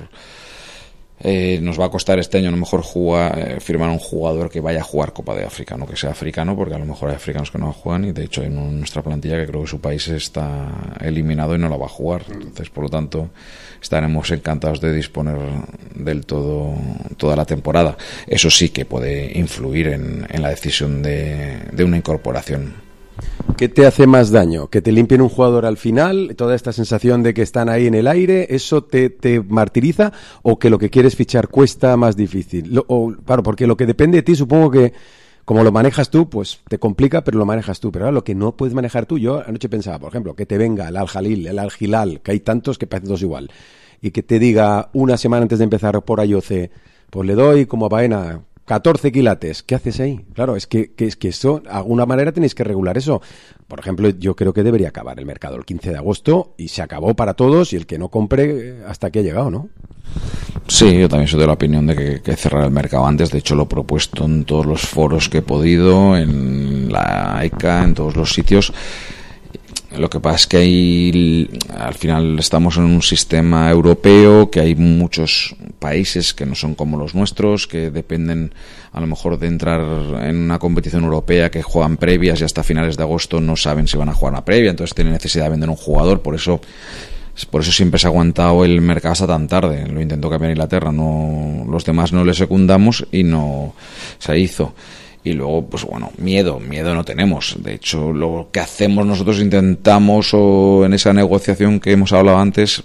nos va a costar este año a lo mejor firmar un jugador que vaya a jugar Copa de África, no que sea africano, porque a lo mejor hay africanos que no juegan, y de hecho hay uno en nuestra plantilla que creo que su país está eliminado y no la va a jugar. Entonces, por lo tanto, estaremos encantados de disponer del todo toda la temporada. Eso sí que puede influir en la decisión de una incorporación. ¿Qué te hace más daño? ¿Que te limpien un jugador al final? ¿Toda esta sensación de que están ahí en el aire? ¿Eso te martiriza? ¿O que lo que quieres fichar cuesta más difícil? Claro, porque lo que depende de ti, supongo que como lo manejas tú, pues te complica, pero lo manejas tú. Pero ahora lo que no puedes manejar tú, yo anoche pensaba, por ejemplo, que te venga el Al-Jalil, el Al-Hilal, que hay tantos que parecen todos igual, y que te diga una semana antes de empezar por Ayoce, pues le doy como a Baena 14 quilates, ¿qué haces ahí? Claro, es que eso, de alguna manera tenéis que regular eso. Por ejemplo, yo creo que debería acabar el mercado el 15 de agosto y se acabó para todos, y el que no compre hasta aquí ha llegado, ¿no? Sí, yo también soy de la opinión de que hay que cerrar el mercado antes. De hecho, lo he propuesto en todos los foros que he podido, en la ECA, en todos los sitios. Lo que pasa es que al final estamos en un sistema europeo, que hay muchos países que no son como los nuestros, que dependen a lo mejor de entrar en una competición europea, que juegan previas y hasta finales de agosto no saben si van a jugar una previa, entonces tienen necesidad de vender un jugador. Por eso siempre se ha aguantado el mercado hasta tan tarde. Lo intentó cambiar Inglaterra, los demás no le secundamos y no se hizo. Y luego, pues bueno, miedo no tenemos. De hecho, lo que hacemos nosotros, intentamos, o en esa negociación que hemos hablado antes,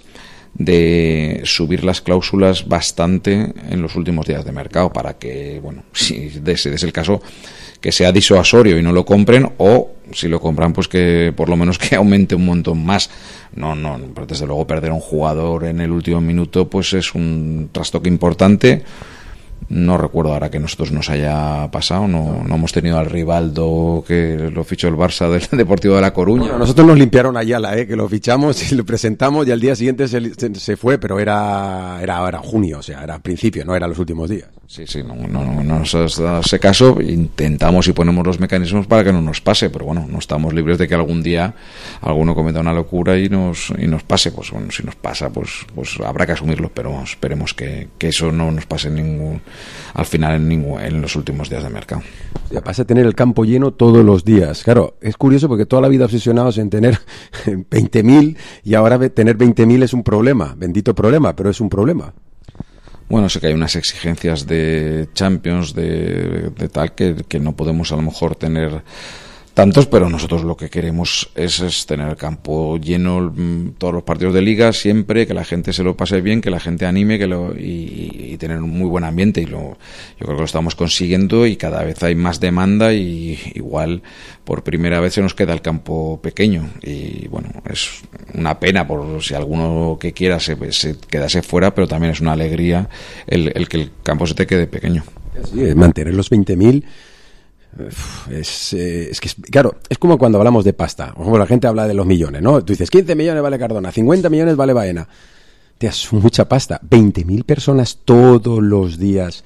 de subir las cláusulas bastante en los últimos días de mercado, para que, bueno, si ese es el caso, que sea disuasorio y no lo compren, o si lo compran, pues que por lo menos que aumente un montón más. No, pero desde luego perder a un jugador en el último minuto, pues es un trastoque importante. No recuerdo ahora que a nosotros nos haya pasado, no hemos tenido al Rivaldo que lo fichó el Barça del Deportivo de La Coruña. Bueno, nosotros nos limpiaron a Ayala, que lo fichamos y lo presentamos y al día siguiente se fue, pero era junio, o sea, era principio, no era los últimos días. Sí, no nos has dado ese caso. Intentamos y ponemos los mecanismos para que no nos pase, pero bueno, no estamos libres de que algún día alguno cometa una locura y nos pase. Pues bueno, si nos pasa, pues habrá que asumirlo, pero vamos, esperemos que eso no nos pase al final en los últimos días de mercado. Ya pasa a tener el campo lleno todos los días. Claro, es curioso porque toda la vida obsesionados en tener 20.000 y ahora tener 20.000 es un problema, bendito problema, pero es un problema. Bueno, sé que hay unas exigencias de Champions, de tal, que no podemos a lo mejor tener tantos, pero nosotros lo que queremos es tener el campo lleno todos los partidos de liga siempre, que la gente se lo pase bien, que la gente anime y tener un muy buen ambiente, y yo creo que lo estamos consiguiendo y cada vez hay más demanda y igual por primera vez se nos queda el campo pequeño y bueno, es una pena por si alguno que quiera se quedase fuera, pero también es una alegría el que el campo se te quede pequeño. Sí, mantener los 20.000 es que claro, es como cuando hablamos de pasta. Por ejemplo, la gente habla de los millones, ¿no? Tú dices 15 millones vale Cardona, 50 millones vale Baena. Te es mucha pasta. 20.000 personas todos los días,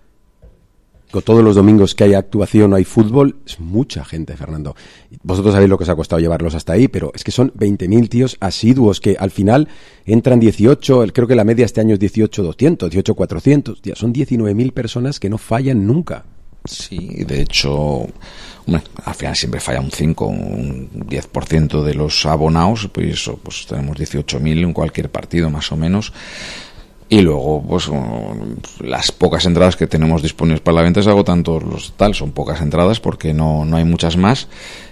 o todos los domingos que hay actuación o hay fútbol, es mucha gente, Fernando. Vosotros sabéis lo que os ha costado llevarlos hasta ahí, pero es que son 20.000 tíos asiduos que al final entran 18, creo que la media este año es 18.200, 18.400. Son 19.000 personas que no fallan nunca. Sí, de hecho, hombre, al final siempre falla un 5, un 10% de los abonados, pues tenemos 18.000 en cualquier partido más o menos. Y luego, pues las pocas entradas que tenemos disponibles para la venta se agotan todos los tal, son pocas entradas porque no hay muchas más.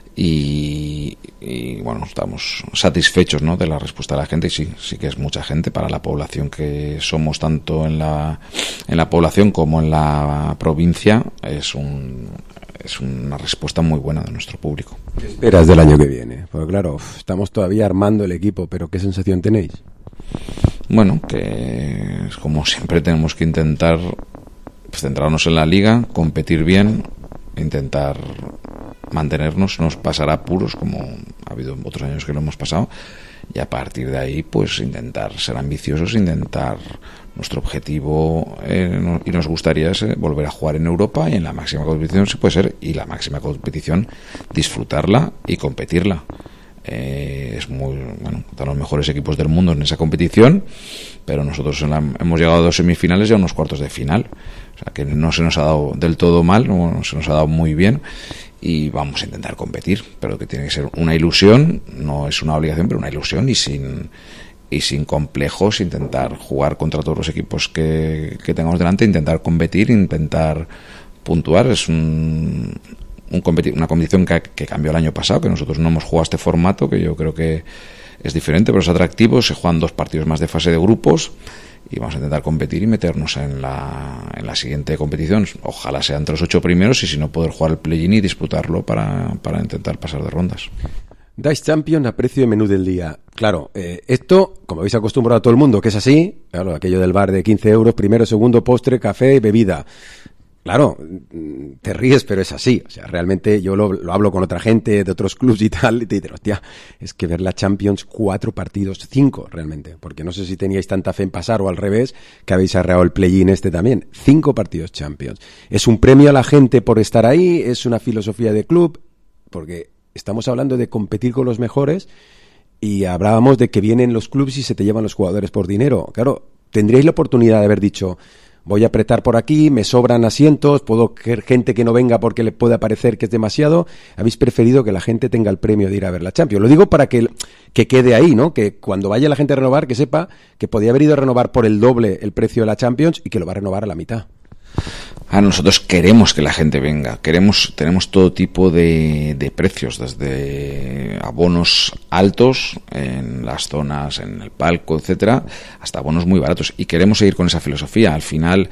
Y bueno, estamos satisfechos, ¿no?, de la respuesta de la gente, y sí que es mucha gente para la población que somos, tanto en la población como en la provincia. Es una respuesta muy buena de nuestro público. ¿Qué esperas del año que viene? Porque claro, estamos todavía armando el equipo, pero ¿qué sensación tenéis? Bueno, que es como siempre, tenemos que intentar centrarnos en la liga, competir bien, intentar mantenernos, nos pasará apuros como ha habido otros años que lo hemos pasado, y a partir de ahí pues intentar ser ambiciosos, intentar nuestro objetivo y nos gustaría volver a jugar en Europa y en la máxima competición si puede ser, y la máxima competición disfrutarla y competirla. Es muy bueno, están los mejores equipos del mundo en esa competición, pero nosotros hemos llegado a 2 semifinales y a unos cuartos de final, o sea que no se nos ha dado del todo mal, no se nos ha dado muy bien, y vamos a intentar competir, pero que tiene que ser una ilusión, no es una obligación, pero una ilusión, y sin complejos, intentar jugar contra todos los equipos que tengamos delante, intentar competir, intentar puntuar. Es una competición que cambió el año pasado, que nosotros no hemos jugado este formato, que yo creo que es diferente, pero es atractivo. Se juegan 2 partidos más de fase de grupos y vamos a intentar competir y meternos en la siguiente competición. Ojalá sea entre los 8 primeros, y si no, poder jugar el play-in y disputarlo para intentar pasar de rondas. Dais Champions a precio de menú del día. Claro, esto, como habéis acostumbrado a todo el mundo, que es así, claro, aquello del bar de 15 euros, primero, segundo, postre, café y bebida. Claro, te ríes, pero es así. O sea, realmente yo lo hablo con otra gente de otros clubs y tal, y te dicen, hostia, es que ver la Champions, 4 partidos, 5 realmente, porque no sé si teníais tanta fe en pasar o al revés, que habéis arreado el play-in también. 5 partidos Champions. Es un premio a la gente por estar ahí, es una filosofía de club, porque estamos hablando de competir con los mejores, y hablábamos de que vienen los clubes y se te llevan los jugadores por dinero. Claro, tendríais la oportunidad de haber dicho, voy a apretar por aquí, me sobran asientos, puedo querer gente que no venga porque le pueda parecer que es demasiado. Habéis preferido que la gente tenga el premio de ir a ver la Champions. Lo digo para que quede ahí, ¿no? Que cuando vaya la gente a renovar, que sepa que podía haber ido a renovar por el doble el precio de la Champions y que lo va a renovar a la mitad. Nosotros queremos que la gente venga, tenemos todo tipo de precios, desde abonos altos en las zonas, en el palco, etcétera, hasta abonos muy baratos, y queremos seguir con esa filosofía. Al final,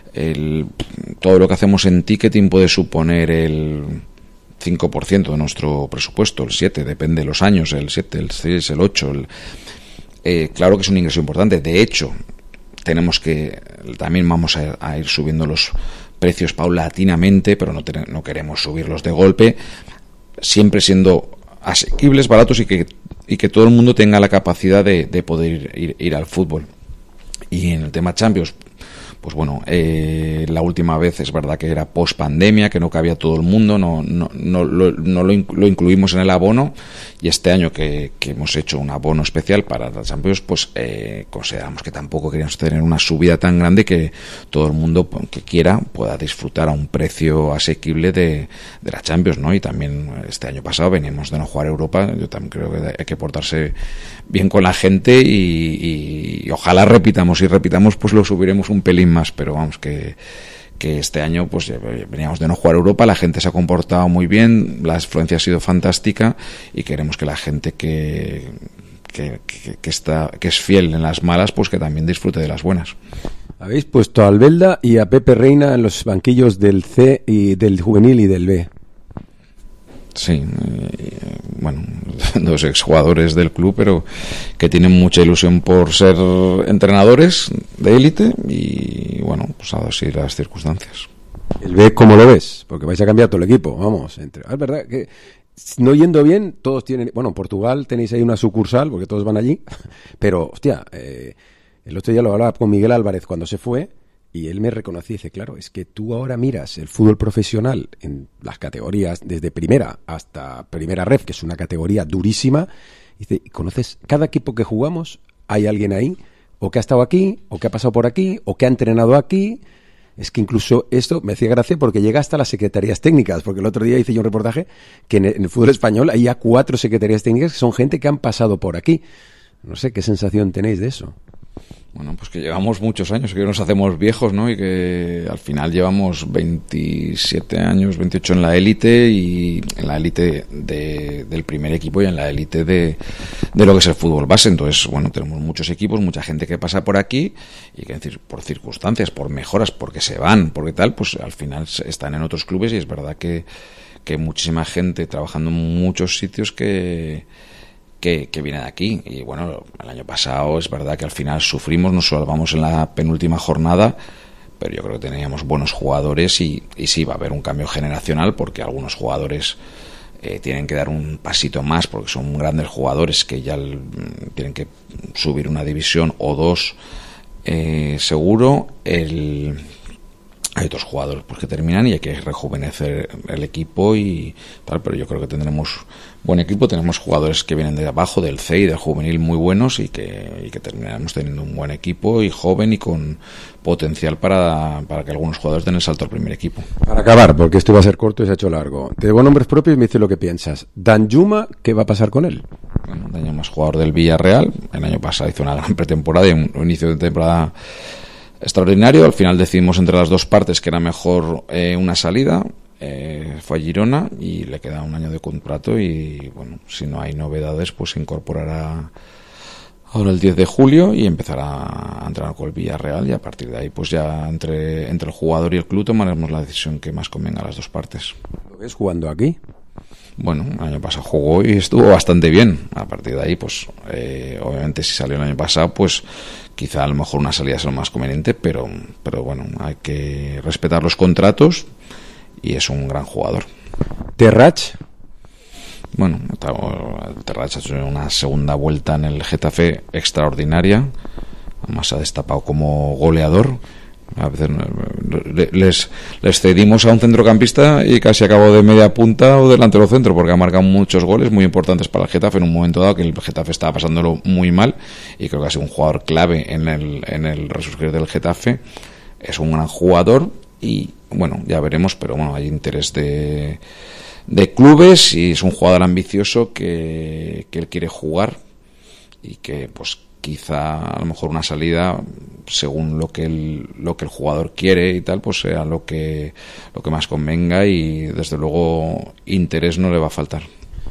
todo lo que hacemos en ticketing puede suponer el 5% de nuestro presupuesto, el 7%, depende de los años, el 7, el 6, el 8, claro que es un ingreso importante. De hecho, también vamos a ir subiendo los precios paulatinamente, pero no queremos subirlos de golpe, siempre siendo asequibles, baratos y que todo el mundo tenga la capacidad de poder ir al fútbol. Y en el tema Champions, pues bueno, la última vez es verdad que era post pandemia, que no cabía todo el mundo, no lo incluimos en el abono, y este año que hemos hecho un abono especial para la Champions, pues consideramos que tampoco queríamos tener una subida tan grande, que todo el mundo que quiera pueda disfrutar a un precio asequible de la Champions, ¿no? Y también este año pasado veníamos de no jugar Europa. Yo también creo que hay que portarse bien con la gente y ojalá repitamos, pues lo subiremos un pelín más, pero vamos, que este año pues veníamos de no jugar Europa, la gente se ha comportado muy bien, la afluencia ha sido fantástica y queremos que la gente que es fiel en las malas, pues que también disfrute de las buenas. Habéis puesto a Albelda y a Pepe Reina en los banquillos del C y del juvenil y del B. Sí, bueno, dos exjugadores del club, pero que tienen mucha ilusión por ser entrenadores de élite y bueno, pues así las circunstancias. ¿El B cómo lo ves? Porque vais a cambiar todo el equipo, vamos. Es verdad que no yendo bien, todos tienen... Bueno, en Portugal tenéis ahí una sucursal, porque todos van allí, pero, hostia, el otro día lo hablaba con Miguel Álvarez cuando se fue, y él me reconocía y dice, claro, es que tú ahora miras el fútbol profesional en las categorías desde primera hasta primera ref, que es una categoría durísima, y dice, conoces cada equipo que jugamos, hay alguien ahí, o que ha estado aquí, o que ha pasado por aquí, o que ha entrenado aquí. Es que incluso esto me hacía gracia porque llega hasta las secretarías técnicas, porque el otro día hice yo un reportaje que en el fútbol español hay ya 4 secretarías técnicas que son gente que han pasado por aquí. No sé qué sensación tenéis de eso. Bueno, pues que llevamos muchos años, que nos hacemos viejos, ¿no? Y que al final llevamos 27 años, 28 en la élite, y en la élite del primer equipo y en la élite de lo que es el fútbol base. Entonces, bueno, tenemos muchos equipos, mucha gente que pasa por aquí y que por circunstancias, por mejoras, porque se van, porque tal, pues al final están en otros clubes, y es verdad que muchísima gente trabajando en muchos sitios que viene de aquí. Y bueno, el año pasado es verdad que al final sufrimos, nos salvamos en la penúltima jornada, pero yo creo que teníamos buenos jugadores y sí va a haber un cambio generacional, porque algunos jugadores tienen que dar un pasito más, porque son grandes jugadores que ya tienen que subir una división o dos, seguro. Hay otros jugadores pues que terminan y hay que rejuvenecer el equipo y tal, pero yo creo que tendremos buen equipo. Tenemos jugadores que vienen de abajo, del C y del juvenil, muy buenos, y que terminaremos teniendo un buen equipo y joven y con potencial para que algunos jugadores den el salto al primer equipo. Para acabar, porque esto iba a ser corto y se ha hecho largo, te debo nombres propios y me dices lo que piensas. Danjuma, ¿qué va a pasar con él? Bueno, Danjuma es jugador del Villarreal. El año pasado hizo una gran pretemporada y un inicio de temporada extraordinario. Al final decidimos entre las dos partes que era mejor una salida. Fue a Girona y le queda un año de contrato, y bueno, si no hay novedades, pues se incorporará ahora el 10 de julio y empezará a entrenar con el Villarreal, y a partir de ahí pues ya entre el jugador y el club tomaremos la decisión que más convenga a las dos partes. ¿Lo ves jugando aquí? Bueno, el año pasado jugó y estuvo bastante bien. A partir de ahí, pues obviamente si salió el año pasado, pues quizá a lo mejor una salida es lo más conveniente, pero bueno, hay que respetar los contratos y es un gran jugador. ¿Terrach? Bueno, Terrach ha hecho una segunda vuelta en el Getafe extraordinaria, además ha destapado como goleador. A veces les cedimos a un centrocampista y casi acabó de media punta o delantero centro, porque ha marcado muchos goles muy importantes para el Getafe en un momento dado que el Getafe estaba pasándolo muy mal, y creo que ha sido un jugador clave en el resurgir del Getafe. Es un gran jugador y bueno, ya veremos, pero bueno, hay interés de clubes, y es un jugador ambicioso que él quiere jugar, y que pues quizá a lo mejor una salida según lo que el jugador quiere y tal, pues sea lo que más convenga, y desde luego interés no le va a faltar.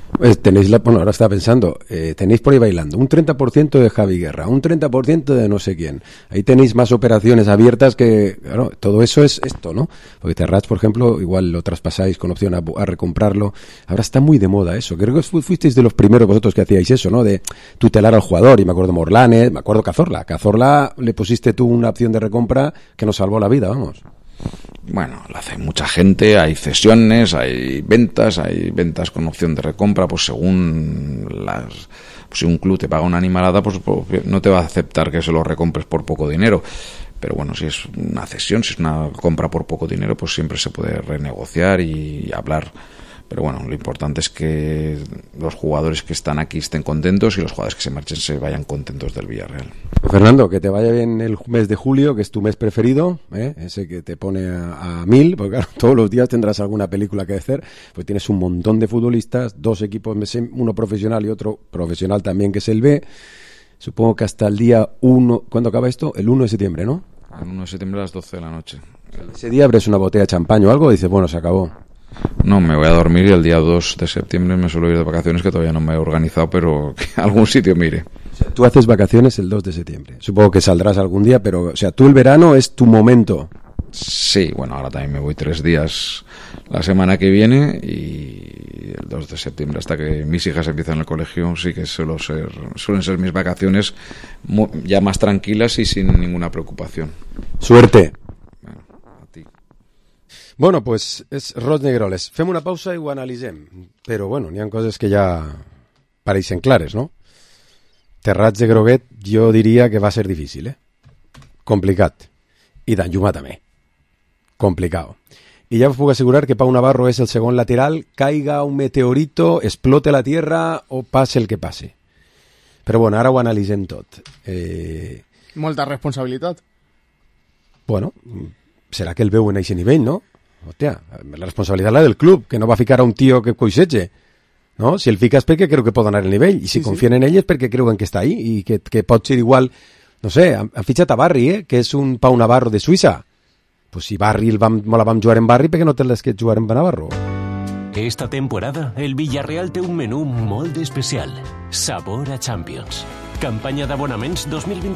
Tenéis bueno, ahora estaba pensando, tenéis por ahí bailando un 30% de Javi Guerra, un 30% de no sé quién. Ahí tenéis más operaciones abiertas que, claro, todo eso es esto, ¿no? Porque Terrats, por ejemplo, igual lo traspasáis con opción a recomprarlo. Ahora está muy de moda eso. Creo que fuisteis de los primeros vosotros que hacíais eso, ¿no? De tutelar al jugador. Y me acuerdo Morlanes, me acuerdo Cazorla. Cazorla le pusiste tú una opción de recompra que nos salvó la vida, vamos. Bueno, lo hace mucha gente, hay cesiones, hay ventas con opción de recompra, pues según pues si un club te paga una animalada, pues no te va a aceptar que se lo recompres por poco dinero. Pero bueno, si es una cesión, si es una compra por poco dinero, pues siempre se puede renegociar y hablar. Pero bueno, lo importante es que los jugadores que están aquí estén contentos y los jugadores que se marchen se vayan contentos del Villarreal. Fernando, que te vaya bien el mes de julio, que es tu mes preferido, ese que te pone a 1000, porque claro, todos los días tendrás alguna película que hacer, pues tienes un montón de futbolistas, 2 equipos, uno profesional y otro profesional también, que es el B. Supongo que hasta el día 1, ¿cuándo acaba esto? El 1 de septiembre, ¿no? El 1 de septiembre a las 12 de la noche. Ese día abres una botella de champán o algo y dices, bueno, se acabó. No, me voy a dormir y el día 2 de septiembre me suelo ir de vacaciones, que todavía no me he organizado, pero que a algún sitio mire. O sea, tú haces vacaciones el 2 de septiembre. Supongo que saldrás algún día, pero, o sea, tú el verano es tu momento. Sí, bueno, ahora también me voy 3 días la semana que viene y el 2 de septiembre, hasta que mis hijas empiezan el colegio, sí que suelen ser mis vacaciones ya más tranquilas y sin ninguna preocupación. Suerte. Bueno, pues és Roig Negroles. Fem una pausa i ho analitzem. Però, bueno, n'hi ha coses que ja pareixen clares, no? Terrats de Groguet jo diria que va ser difícil, complicat. I d'Anjumà també. Complicado. I ja us puc assegurar que Pau Navarro és el segon lateral, caiga un meteorito, explote la tierra o passe el que passe. Però, bueno, ara ho analitzem tot. Molta responsabilitat. Bueno, serà que el veu en aquest nivell, no? Hòstia, la responsabilitat és la del club, que no va ficar a un tio que coixeja, no? Si el fica és perquè creu que pot anar el nivell, i si confien en ell és perquè creuen que està ahí, i que pot ser igual, no sé, han fitxat a Barri, que és un Pau Navarro de Suïssa. Pues si Barri la vam jugar en Barri, perquè no te les que jugar en Navarro? Esta temporada, el Villarreal té un menú molt especial. Sabor a Champions. Campanya d'abonaments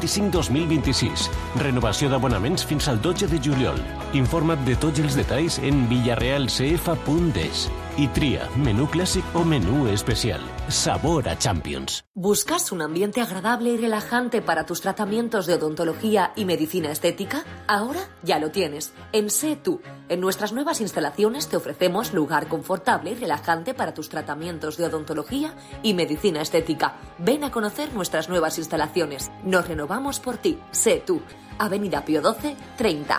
2025-2026. Renovació d'abonaments fins al 12 de juliol. Informa't de tots els detalls en villarrealcf.es i tria menú clàssic o menú especial. Sabor a Champions. ¿Buscas un ambiente agradable y relajante para tus tratamientos de odontología y medicina estética? Ahora ya lo tienes. En Sé Tú. En nuestras nuevas instalaciones te ofrecemos lugar confortable y relajante para tus tratamientos de odontología y medicina estética. Ven a conocer nuestras nuevas instalaciones. Nos renovamos por ti. Sé Tú. Avenida Pío XII, 30.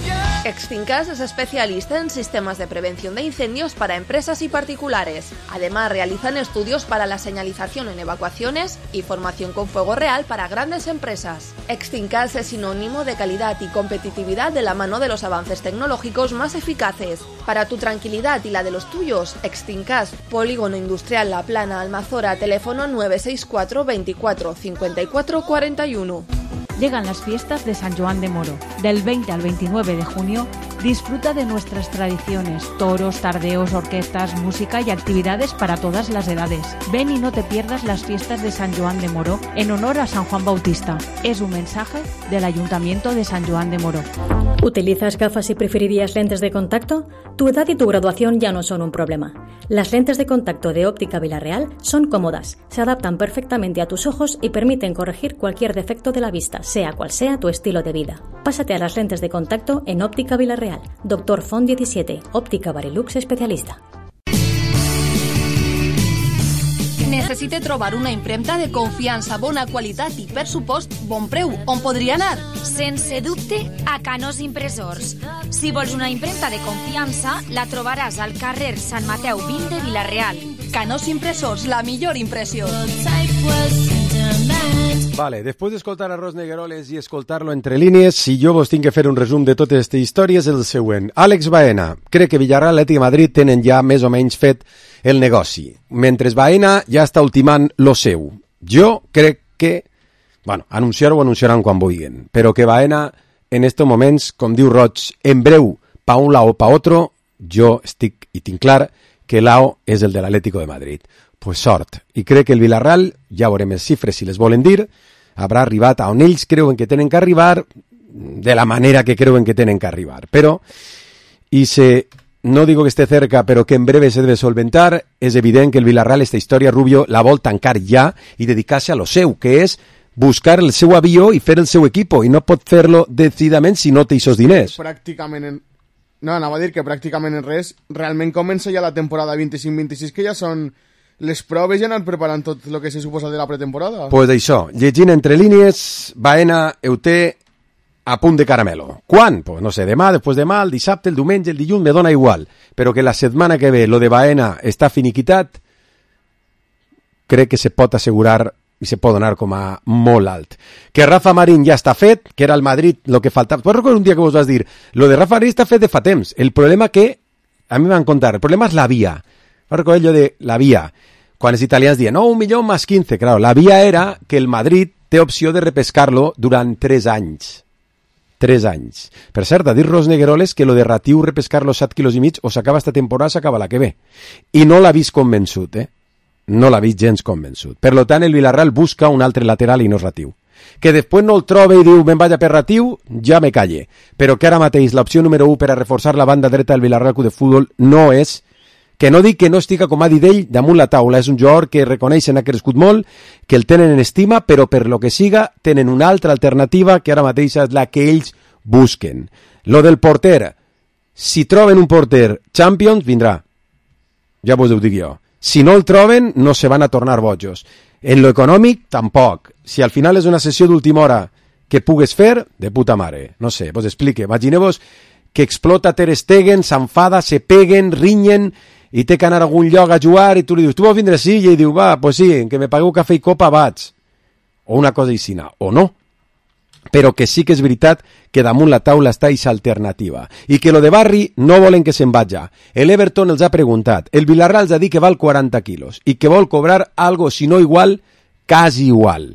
Extincas es especialista en sistemas de prevención de incendios para empresas y particulares. Además, realizan estudios para la señalización en evacuaciones y formación con fuego real para grandes empresas. Extincas es sinónimo de calidad y competitividad de la mano de los avances tecnológicos más eficaces. Para tu tranquilidad y la de los tuyos, Extincas, Polígono Industrial La Plana, Almazora, teléfono 964 24 54 41. Llegan las fiestas de San Joan de Moro. Del 20 al 29 de junio, disfruta de nuestras tradiciones, toros, tardeos, orquestas, música y actividades para todas las edades. Ven y no te pierdas las fiestas de San Joan de Moro en honor a San Juan Bautista. Es un mensaje del Ayuntamiento de San Joan de Moro. ¿Utilizas gafas y preferirías lentes de contacto? Tu edad y tu graduación ya no son un problema. Las lentes de contacto de Óptica Villarreal son cómodas, se adaptan perfectamente a tus ojos y permiten corregir cualquier defecto de la vista, sea cual sea tu estilo de vida. Pásate a las lentes de contacto en Óptica Villarreal. Dr. Font 17, Òptica Barilux especialista. Necessite trobar una impremta de confiança, bona qualitat i, per supost, bon preu. On podria anar? Sense dubte, a Canós Impressors. Si vols una impremta de confiança, la trobaràs al carrer Sant Mateu 20 de Vila-real. Canós Impressors, la millor impressió. Vale, després d'escoltar a Roig Negroles i escoltar-lo entre línies, si jo vos tinc que fer un resum de totes aquestes històries, és el següent. Àlex Baena crec que Villarreal, Atlètic de Madrid tenen ja més o menys fet el negoci, mentre Baena ja està ultimant lo seu. Jo crec que, bueno, anunciar-ho anunciaran quan vulguin, però que Baena en estos moments, com diu Roig, en breu, pa un lado o pa otro, jo estic i tinc clar que Lao és el de l'Atlético de Madrid. Pues sort. I crec que el Villarreal, ja veurem les xifres si les volen dir, haurà arribat a on ells creuen que tenen que arribar de la manera que creuen que tenen que arribar. Però, no digo que esté cerca, pero que en breve se debe solventar, és evident que el Villarreal, esta història, Rubio, la vol tancar ja i dedicar-se a lo seu, que és buscar el seu avió i fer el seu equipo, i no pot fer-lo decididament si no té aquests diners. No, anava a dir que pràcticament en res, realment comença ja la temporada 25-26, que ja són les proves, ja han preparant tot el que se suposa de la pretemporada. Pues això, llegint entre línies, Baena ho té a punt de caramelo. Quan? Pues no sé, demà, després demà, el dissabte, el diumenge, el dilluns, me dona igual. Però que la setmana que ve lo de Baena està finiquitat, crec que se pot assegurar i se pot donar com a molt alt. Que Rafa Marín ja està fet, que era el Madrid el que faltava. Pues recordo un dia que vos vas dir, lo de Rafa Marín està fet de fa temps. El problema que, a mi m'han contat, el problema és la via. Vas recordar allò de la via. Quan els italians diuen, no, 1 milió más 15. Claro, la via era que el Madrid té opció de repescar-lo durant 3 anys. 3 anys. Per cert, a dir Ros Negueroles que lo de Ratiu repescar-lo 7 quilos i mig o s'acaba esta temporada, s'acaba la que ve. I no l'ha vist convençut, No l'ha vist gens convençut. Per tant, el Villarreal busca un altre lateral i no és Ratiu. Que després no el trobe i diu, me'n vaig per Ratiu, ja me calle. Però que ara mateix l'opció número 1 per a reforçar la banda dreta del Villarreal Club de Futbol no és, que no dic que no estiga, com ha dit ell, damunt la taula. És un jugador que reconeixen ha crescut molt, que el tenen en estima, però per lo que siga tenen una altra alternativa que ara mateix és la que ells busquen. Lo del porter, si troben un porter Champions, vindrà. Ja vos ho dic jo. Si no el troben, no se van a tornar bojos. En lo econòmic, tampoc. Si al final és una sessió d'última hora que pugues fer, de puta mare. No sé, vos explique. Imagineu-vos que explota Ter Stegen, s'enfada, se peguen, rinyen i té que anar a algun lloc a jugar i tu li dius, tu vols vindre sí? I ell diu, va, pues sí, en que me pagueu cafè i copa vaig. O una cosa aixina, o no. Però que sí que és veritat que damunt la taula està aquesta alternativa. I que lo de Barri no volen que se'n vagi. El Everton els ha preguntat. El Villarreal els ha dit que val 40 quilos i que vol cobrar algo, si no igual, quasi igual.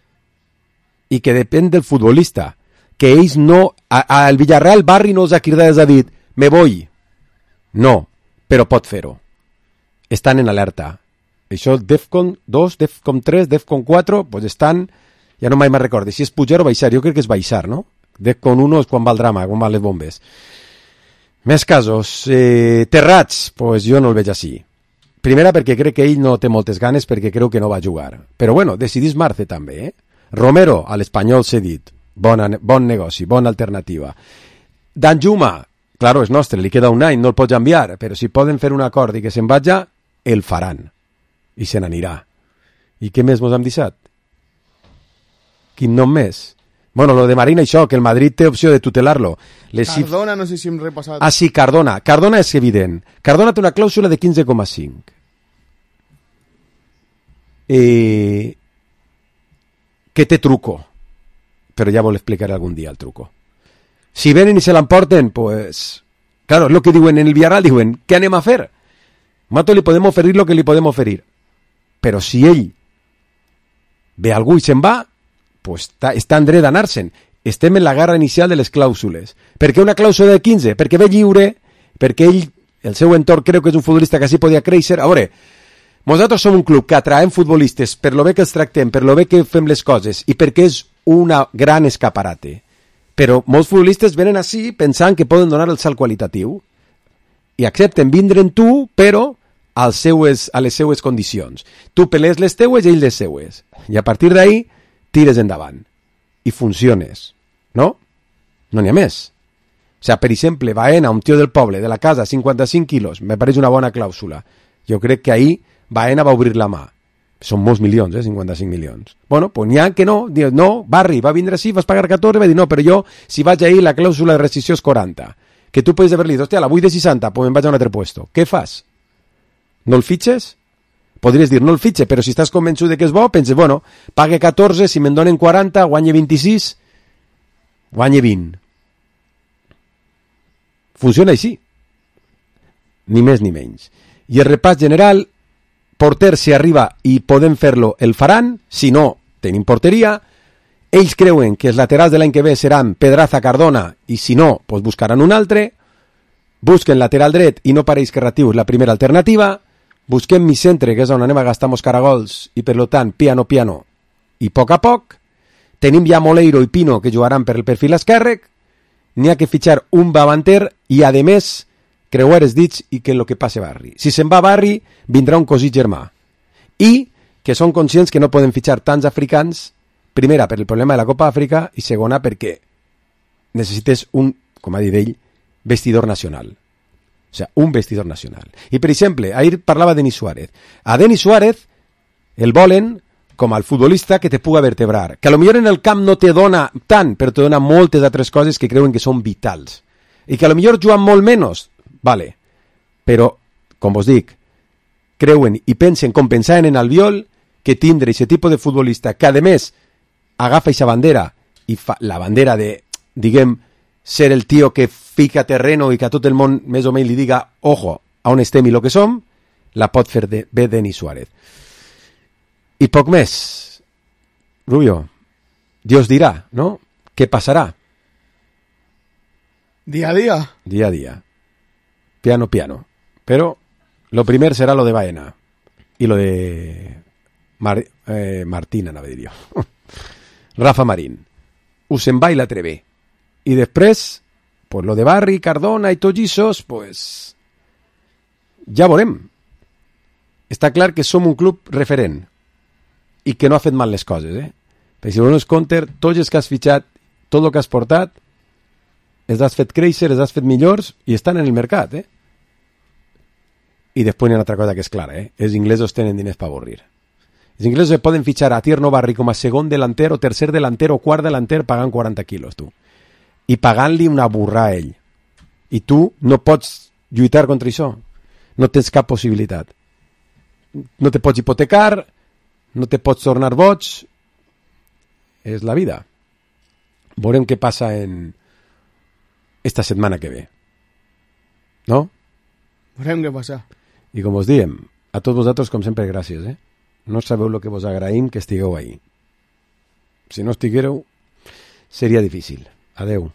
I que depèn del futbolista. Que ells no... Al Villarreal Barri no els ha cridat, els ha dit me voy. No, però pot fer-ho. Estan en alerta. Això Defcon 2, Defcon 3, Defcon 4, pues estan... Ja no mai me'n recordo si és pujar o baixar. Jo crec que és baixar, no? Defcon 1 és quan va el drama, quan van les bombes. Més casos. Terrats, pues jo no el veig així. Primera perquè crec que ell no té moltes ganes, perquè creu que no va jugar. Però bueno, decidís Marce també, Romero, a l'Espanyol cedit. Bon negoci, bona alternativa. Danjuma, claro, és nostre, li queda un any, no el pots enviar, però si poden fer un acord i que se'n vagi, el faran. I se n'anirà. I què més mos hem deixat? Quin nom més? Bueno, lo de Marina, això, que el Madrid té opció de tutelar-lo. Cardona, no sé si hem repassat. Ah, sí, Cardona. Cardona és evident. Cardona té una clàusula de 15,5. Que té truco. Però ja vol explicar algun dia el truco. Si venen i se l'emporten, pues... Claro, es lo que diuen en el Villarreal, diuen, ¿qué anem a fer? Mato li podem oferir lo que li podem oferir. Però si ell ve algú i se'n va, pues està en dret d'anar-se'n. Estem en la guerra inicial de les clàusules. Per què una clàusula de 15? Perquè ve lliure, perquè ell, el seu entorn, creu que és un futbolista que així podia créixer. A veure, nosaltres som un club que atraem futbolistes per lo bé que els tractem, per lo bé que fem les coses i perquè és una gran escaparate. Però molts futbolistes venen així pensant que poden donar el salt qualitatiu i accepten vindre en tu, però a les seues condicions. Tu pelees les teues i ells les seues. I a partir d'ahí tires endavant i funciones, no? No n'hi ha més. O sigui, per exemple, Baena, un tio del poble, de la casa, 55 quilos, me pareix una bona clàusula. Jo crec que ahí Baena va obrir la mà. Són molts milions, 55 milions. Bueno, pues n'hi ha que no, dius, no, Barri, va vindre així, vas pagar 14, va dir, no, però jo, si vaig ahir, la clàusula de rescissió és 40. Que tu pots haver-li dit, hòstia, la vull de 60, pues me'n vaig a un altre puesto. Què fas? No el fitxes? Podries dir, no el fitxe, però si estàs convençut de que és bo, penses, bueno, pague 14, si me'n donen 40, guanye 26, guanye 20. Funciona així. Ni més ni menys. I el repàs general, porter, si arriba i podem fer-lo, el faran, si no, tenim porteria, ells creuen que els laterals de l'any que ve seran Pedraza, Cardona, i si no, pues buscaran un altre, busquen lateral dret i no pareix que Ratiu és la primera alternativa, busquem mi centre, que és on anem a gastar mos caragols, i per tant, piano, i a poc, tenim ja Moleiro i Pino que jugaran per el perfil esquerre, n'hi ha que fitxar un davanter i, a més, creuar els dits i que el que passe Barri. Si se'n va Barri, vindrà un cosí germà. I que són conscients que no poden fitxar tants africans, primera, per el problema de la Copa Àfrica, i segona, perquè necessites un, com ha dit ell, vestidor nacional. O sigui, un vestidor nacional. I, per exemple, ahir parlava Denis Suárez. A Denis Suárez el volen com al futbolista que te puga vertebrar, que a lo millor en el camp no te dona tant, però te dona moltes altres coses que creuen que són vitals. I que a lo millor juguen molt menys, vale. Però, com vos dic, creuen i pensen, com pensaven en Albiol, que tindre aquest tipus de futbolista que, a més, agafa aquesta bandera i fa la bandera de, diguem, ser el tio que fica terreno i que a tot el món més o menys li diga ojo, a on estem i lo que som, la pot fer bé Denis Suárez. I poc més. Rubio, Dios dirà, no? Què passarà? Día a día. Día a día. Piano. Pero lo primer será lo de Baena y lo de Martín, anava a dir jo. Rafa Marín. Usenbay la Trevé. Y després, pues lo de Barri, Cardona i tots ixos, pues ja veurem. Està clar que som un club referent i que no ha fet mal les coses, Perquè si dones compte, tots els que has fitxat, tot el que has portat, els has fet créixer, els has fet millors i estan en el mercat, I després hi ha una altra cosa que és clara, Els inglesos tenen diners per avorrir. Els inglesos poden fitxar a Tierno Barri com a segon delanter o tercer delanter o quart delanter pagant 40 quilos, tu. I pagant-li una burra a ell. I tu no pots lluitar contra això. No tens cap possibilitat. No te pots hipotecar, no te pots tornar boig. És la vida. Veurem què passa en esta setmana que ve. No? Veurem què passa. I com us diem, a tots vosaltres, com sempre, gràcies, No sabeu el que vos agraïm que estigueu ahí. Si no estiguéreu, seria difícil. Adeu.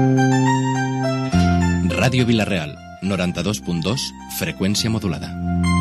Ràdio Vila-real, 92.2, freqüència modulada.